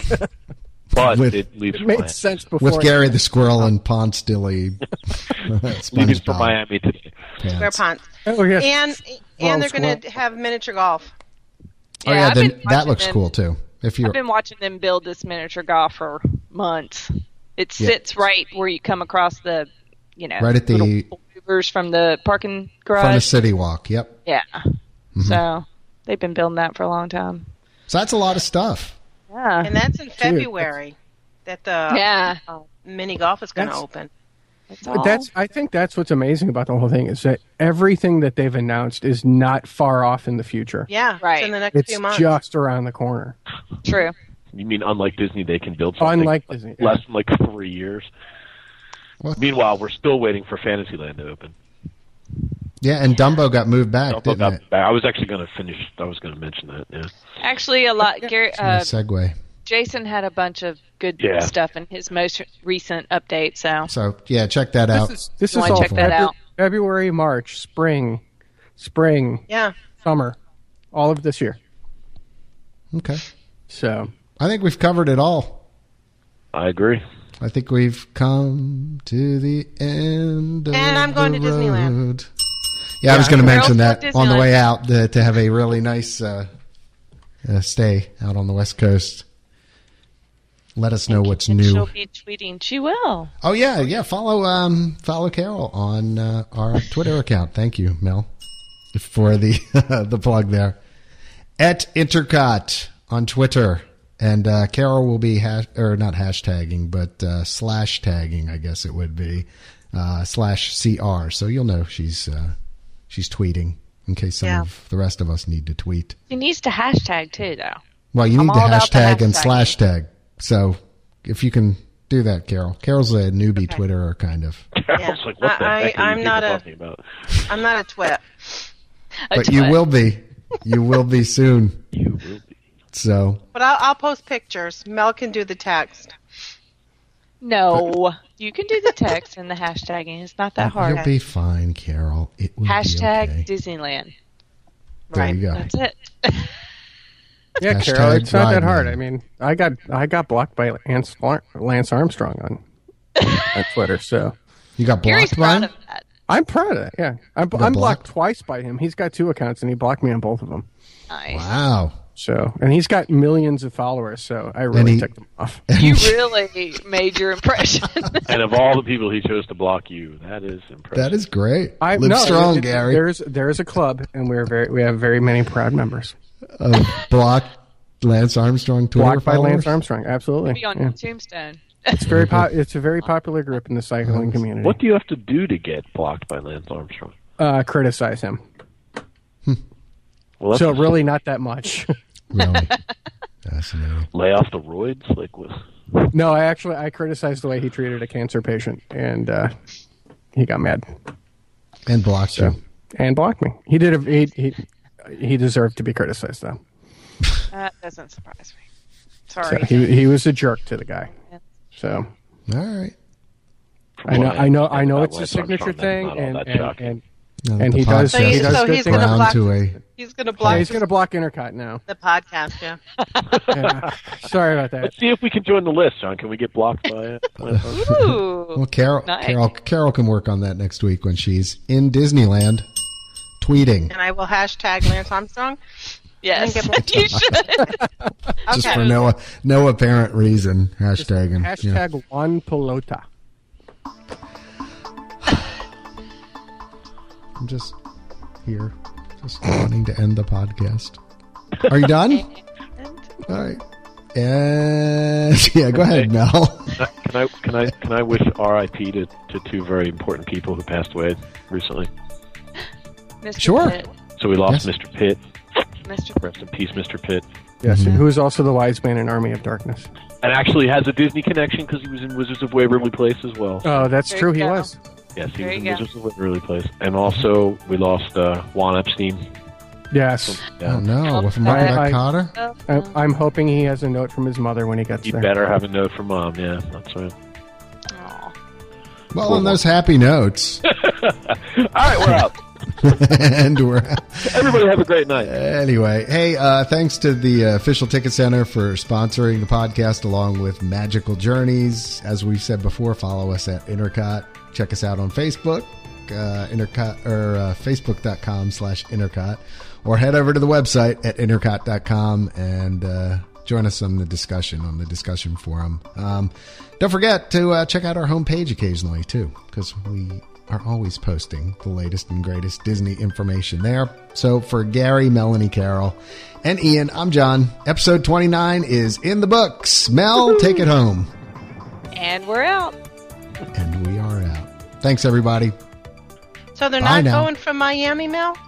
S8: But it leaves.
S3: It made sense before.
S2: With Gary the Squirrel and Ponce Dilly.
S8: Leaving for Miami today.
S4: Square Ponce.
S3: Oh yes.
S4: And they're going to have miniature golf.
S6: Yeah,
S2: that looks cool too.
S6: I've been watching them build this miniature golf for months. It sits right where you come across the,
S2: right at the
S6: maneuvers from the parking garage.
S2: From the City Walk. Yep.
S6: Yeah. Mm-hmm. So they've been building that for a long time.
S2: So that's a lot of stuff.
S6: Yeah.
S4: And that's in February that the mini golf is going to open.
S3: I think that's what's amazing about the whole thing is that everything that they've announced is not far off in the future.
S4: Yeah,
S6: right.
S4: It's in the next few months.
S3: It's just around the corner.
S6: True.
S8: You mean unlike Disney, they can build something less than like 3 years? What? Meanwhile, we're still waiting for Fantasyland to open.
S2: Yeah, and Dumbo got moved back, didn't it?
S8: I was actually going to finish. I was going to mention that. Yeah.
S6: Actually, a lot. Gary,
S2: segue.
S6: Jason had a bunch of good stuff in his most recent update.
S2: So yeah, check that out.
S3: This is all check that out. February, March, spring,
S4: yeah,
S3: summer, all of this year.
S2: Okay.
S3: So
S2: I think we've covered it all.
S8: I agree.
S2: I think we've come to the end of
S4: And I'm going
S2: the
S4: to Disneyland.
S2: road. Yeah, I was going to mention
S6: Girls
S2: that
S6: go
S2: on the
S6: Disneyland.
S2: way out to have a really nice stay out on the West Coast. Let us know what's
S6: And
S2: new.
S6: she'll be tweeting. She will.
S2: Oh yeah. Follow Carol on our Twitter account. Thank you, Mel, for the the plug there. At Intercot on Twitter, and Carol will be not hashtagging, but slash tagging, I guess it would be /CR. So you'll know she's tweeting in case some of the rest of us need to tweet.
S6: She needs to hashtag too, though.
S2: Well, you
S6: I'm
S2: need to
S6: all about the
S2: hashtag and
S6: hashtagging.
S2: slash tag. So if you can do that, Carol. Carol's a newbie Twitterer, kind of.
S8: Carol's like, what the heck are
S4: I'm
S8: you
S4: not
S8: people
S4: a-
S8: talking about?
S4: I'm not a twit.
S2: But you will be. You will be soon.
S8: You will be.
S2: So
S4: But I'll post pictures. Mel can do the text.
S6: No, you can do the text and the hashtagging. It's not that hard.
S2: you'll be fine, Carol. It will
S6: Hashtag
S2: be okay.
S6: Disneyland.
S2: There
S4: Right.
S2: you go.
S6: That's it.
S3: yeah,
S2: Hashtag
S3: Carol, it's not that
S2: Ride
S3: hard.
S2: Man.
S3: I mean, I got blocked by Lance Armstrong on Twitter, so
S2: You got
S6: Gary's
S2: blocked by
S6: proud
S2: him?
S6: of that.
S3: I'm proud of that. Yeah, I'm
S2: blocked?
S3: blocked twice by him. He's got 2 accounts, and he blocked me on both of them.
S6: Nice.
S2: Wow.
S3: So, and he's got millions of followers, so I really
S2: he-
S3: ticked him off.
S6: You really made your impression.
S8: And of all the people he chose to block you, that is impressive.
S2: That is great.
S3: I
S2: Live
S3: no,
S2: strong,
S3: it-
S2: Gary.
S3: There's a club, and we have very many proud members.
S2: Blocked Lance Armstrong Twitter
S3: Blocked by
S2: followers?
S3: Lance Armstrong, absolutely.
S6: Be on
S3: Yeah.
S6: tombstone.
S3: It's a very popular group in the cycling community.
S8: What do you have to do to get blocked by Lance Armstrong?
S3: Criticize him.
S8: Well, that's
S3: So really, not that much.
S2: Really? Fascinating.
S8: lay off the roids? Like, what?
S3: No, I criticized the way he treated a cancer patient, and he got mad
S2: And blocked you.
S3: and blocked me. He he deserved to be criticized, though.
S6: That doesn't surprise me.
S3: So
S6: Sorry.
S3: he was a jerk to the guy. So
S2: All right.
S3: I know it's a
S8: Lance
S3: signature
S8: Armstrong,
S3: thing,
S8: that's not all that shocking.
S2: Now
S3: And
S2: that
S3: he
S2: the
S3: does-
S2: podcast
S3: he does
S2: has
S3: good
S4: he's
S3: things.
S4: gonna
S2: ground
S4: block.
S2: to a
S4: He's gonna block
S3: he's going to block Intercot now.
S4: the podcast. Yeah.
S3: Yeah. Sorry about that.
S8: Let's see if we can join the list, John. Can we get blocked by Lance Armstrong?
S6: Ooh.
S2: Well, Carol
S6: Nice.
S2: Carol can work on that next week when she's in Disneyland tweeting
S4: And I will hashtag Lance Armstrong.
S6: Yes,
S4: I think it
S6: you should.
S2: just
S4: Okay.
S2: for no apparent reason. Hashtagging. Yeah.
S3: Hashtag Juan Pelota.
S2: I'm just here, just wanting to end the podcast. Are you done? All right. And yeah, go ahead, Mel.
S8: Can I wish R.I.P. to 2 very important people who passed away recently?
S6: Mr.
S2: Sure.
S6: Pitt.
S8: So we lost
S2: Yes.
S8: Mr. Pitt.
S6: Mr.
S8: Rest in peace, Mr. Pitt.
S3: Yes,
S2: Mm-hmm.
S3: who is also the wise man in Army of Darkness.
S8: And actually has a Disney connection because he was in Wizards of Waverly Place as well.
S3: Oh, that's
S6: There
S3: true.
S6: you
S3: He
S6: go.
S3: was.
S8: Yes, he
S6: There
S8: was in
S6: you go.
S8: Wizards of Waverly Place. And also, we lost Juan Epstein.
S3: Yes.
S2: Oh no, with
S3: I-
S2: Margaret Cotter.
S3: I'm hoping he has a note from his mother when he gets
S8: You
S3: there.
S8: better have a note from Mom. Yeah, that's right.
S6: Aw.
S2: Well, on those happy notes,
S8: All right, we're out.
S2: and we're
S8: Everybody have a great night.
S2: anyway. Hey, thanks to the Official Ticket Center for sponsoring the podcast, along with Magical Journeys. As we've said before, follow us at Intercot. Check us out on Facebook, Intercot or Facebook.com/Intercot, or head over to the website at Intercot.com and join us on the discussion forum. Don't forget to check out our homepage occasionally too, because we are always posting the latest and greatest Disney information there. So for Gary, Melanie, Carol, and Ian, I'm John. Episode 29 is in the books. Mel, take it home.
S6: And we're out.
S2: And we are out. Thanks, everybody.
S4: So they're
S2: Bye
S4: not
S2: now.
S4: going from Miami, Mel?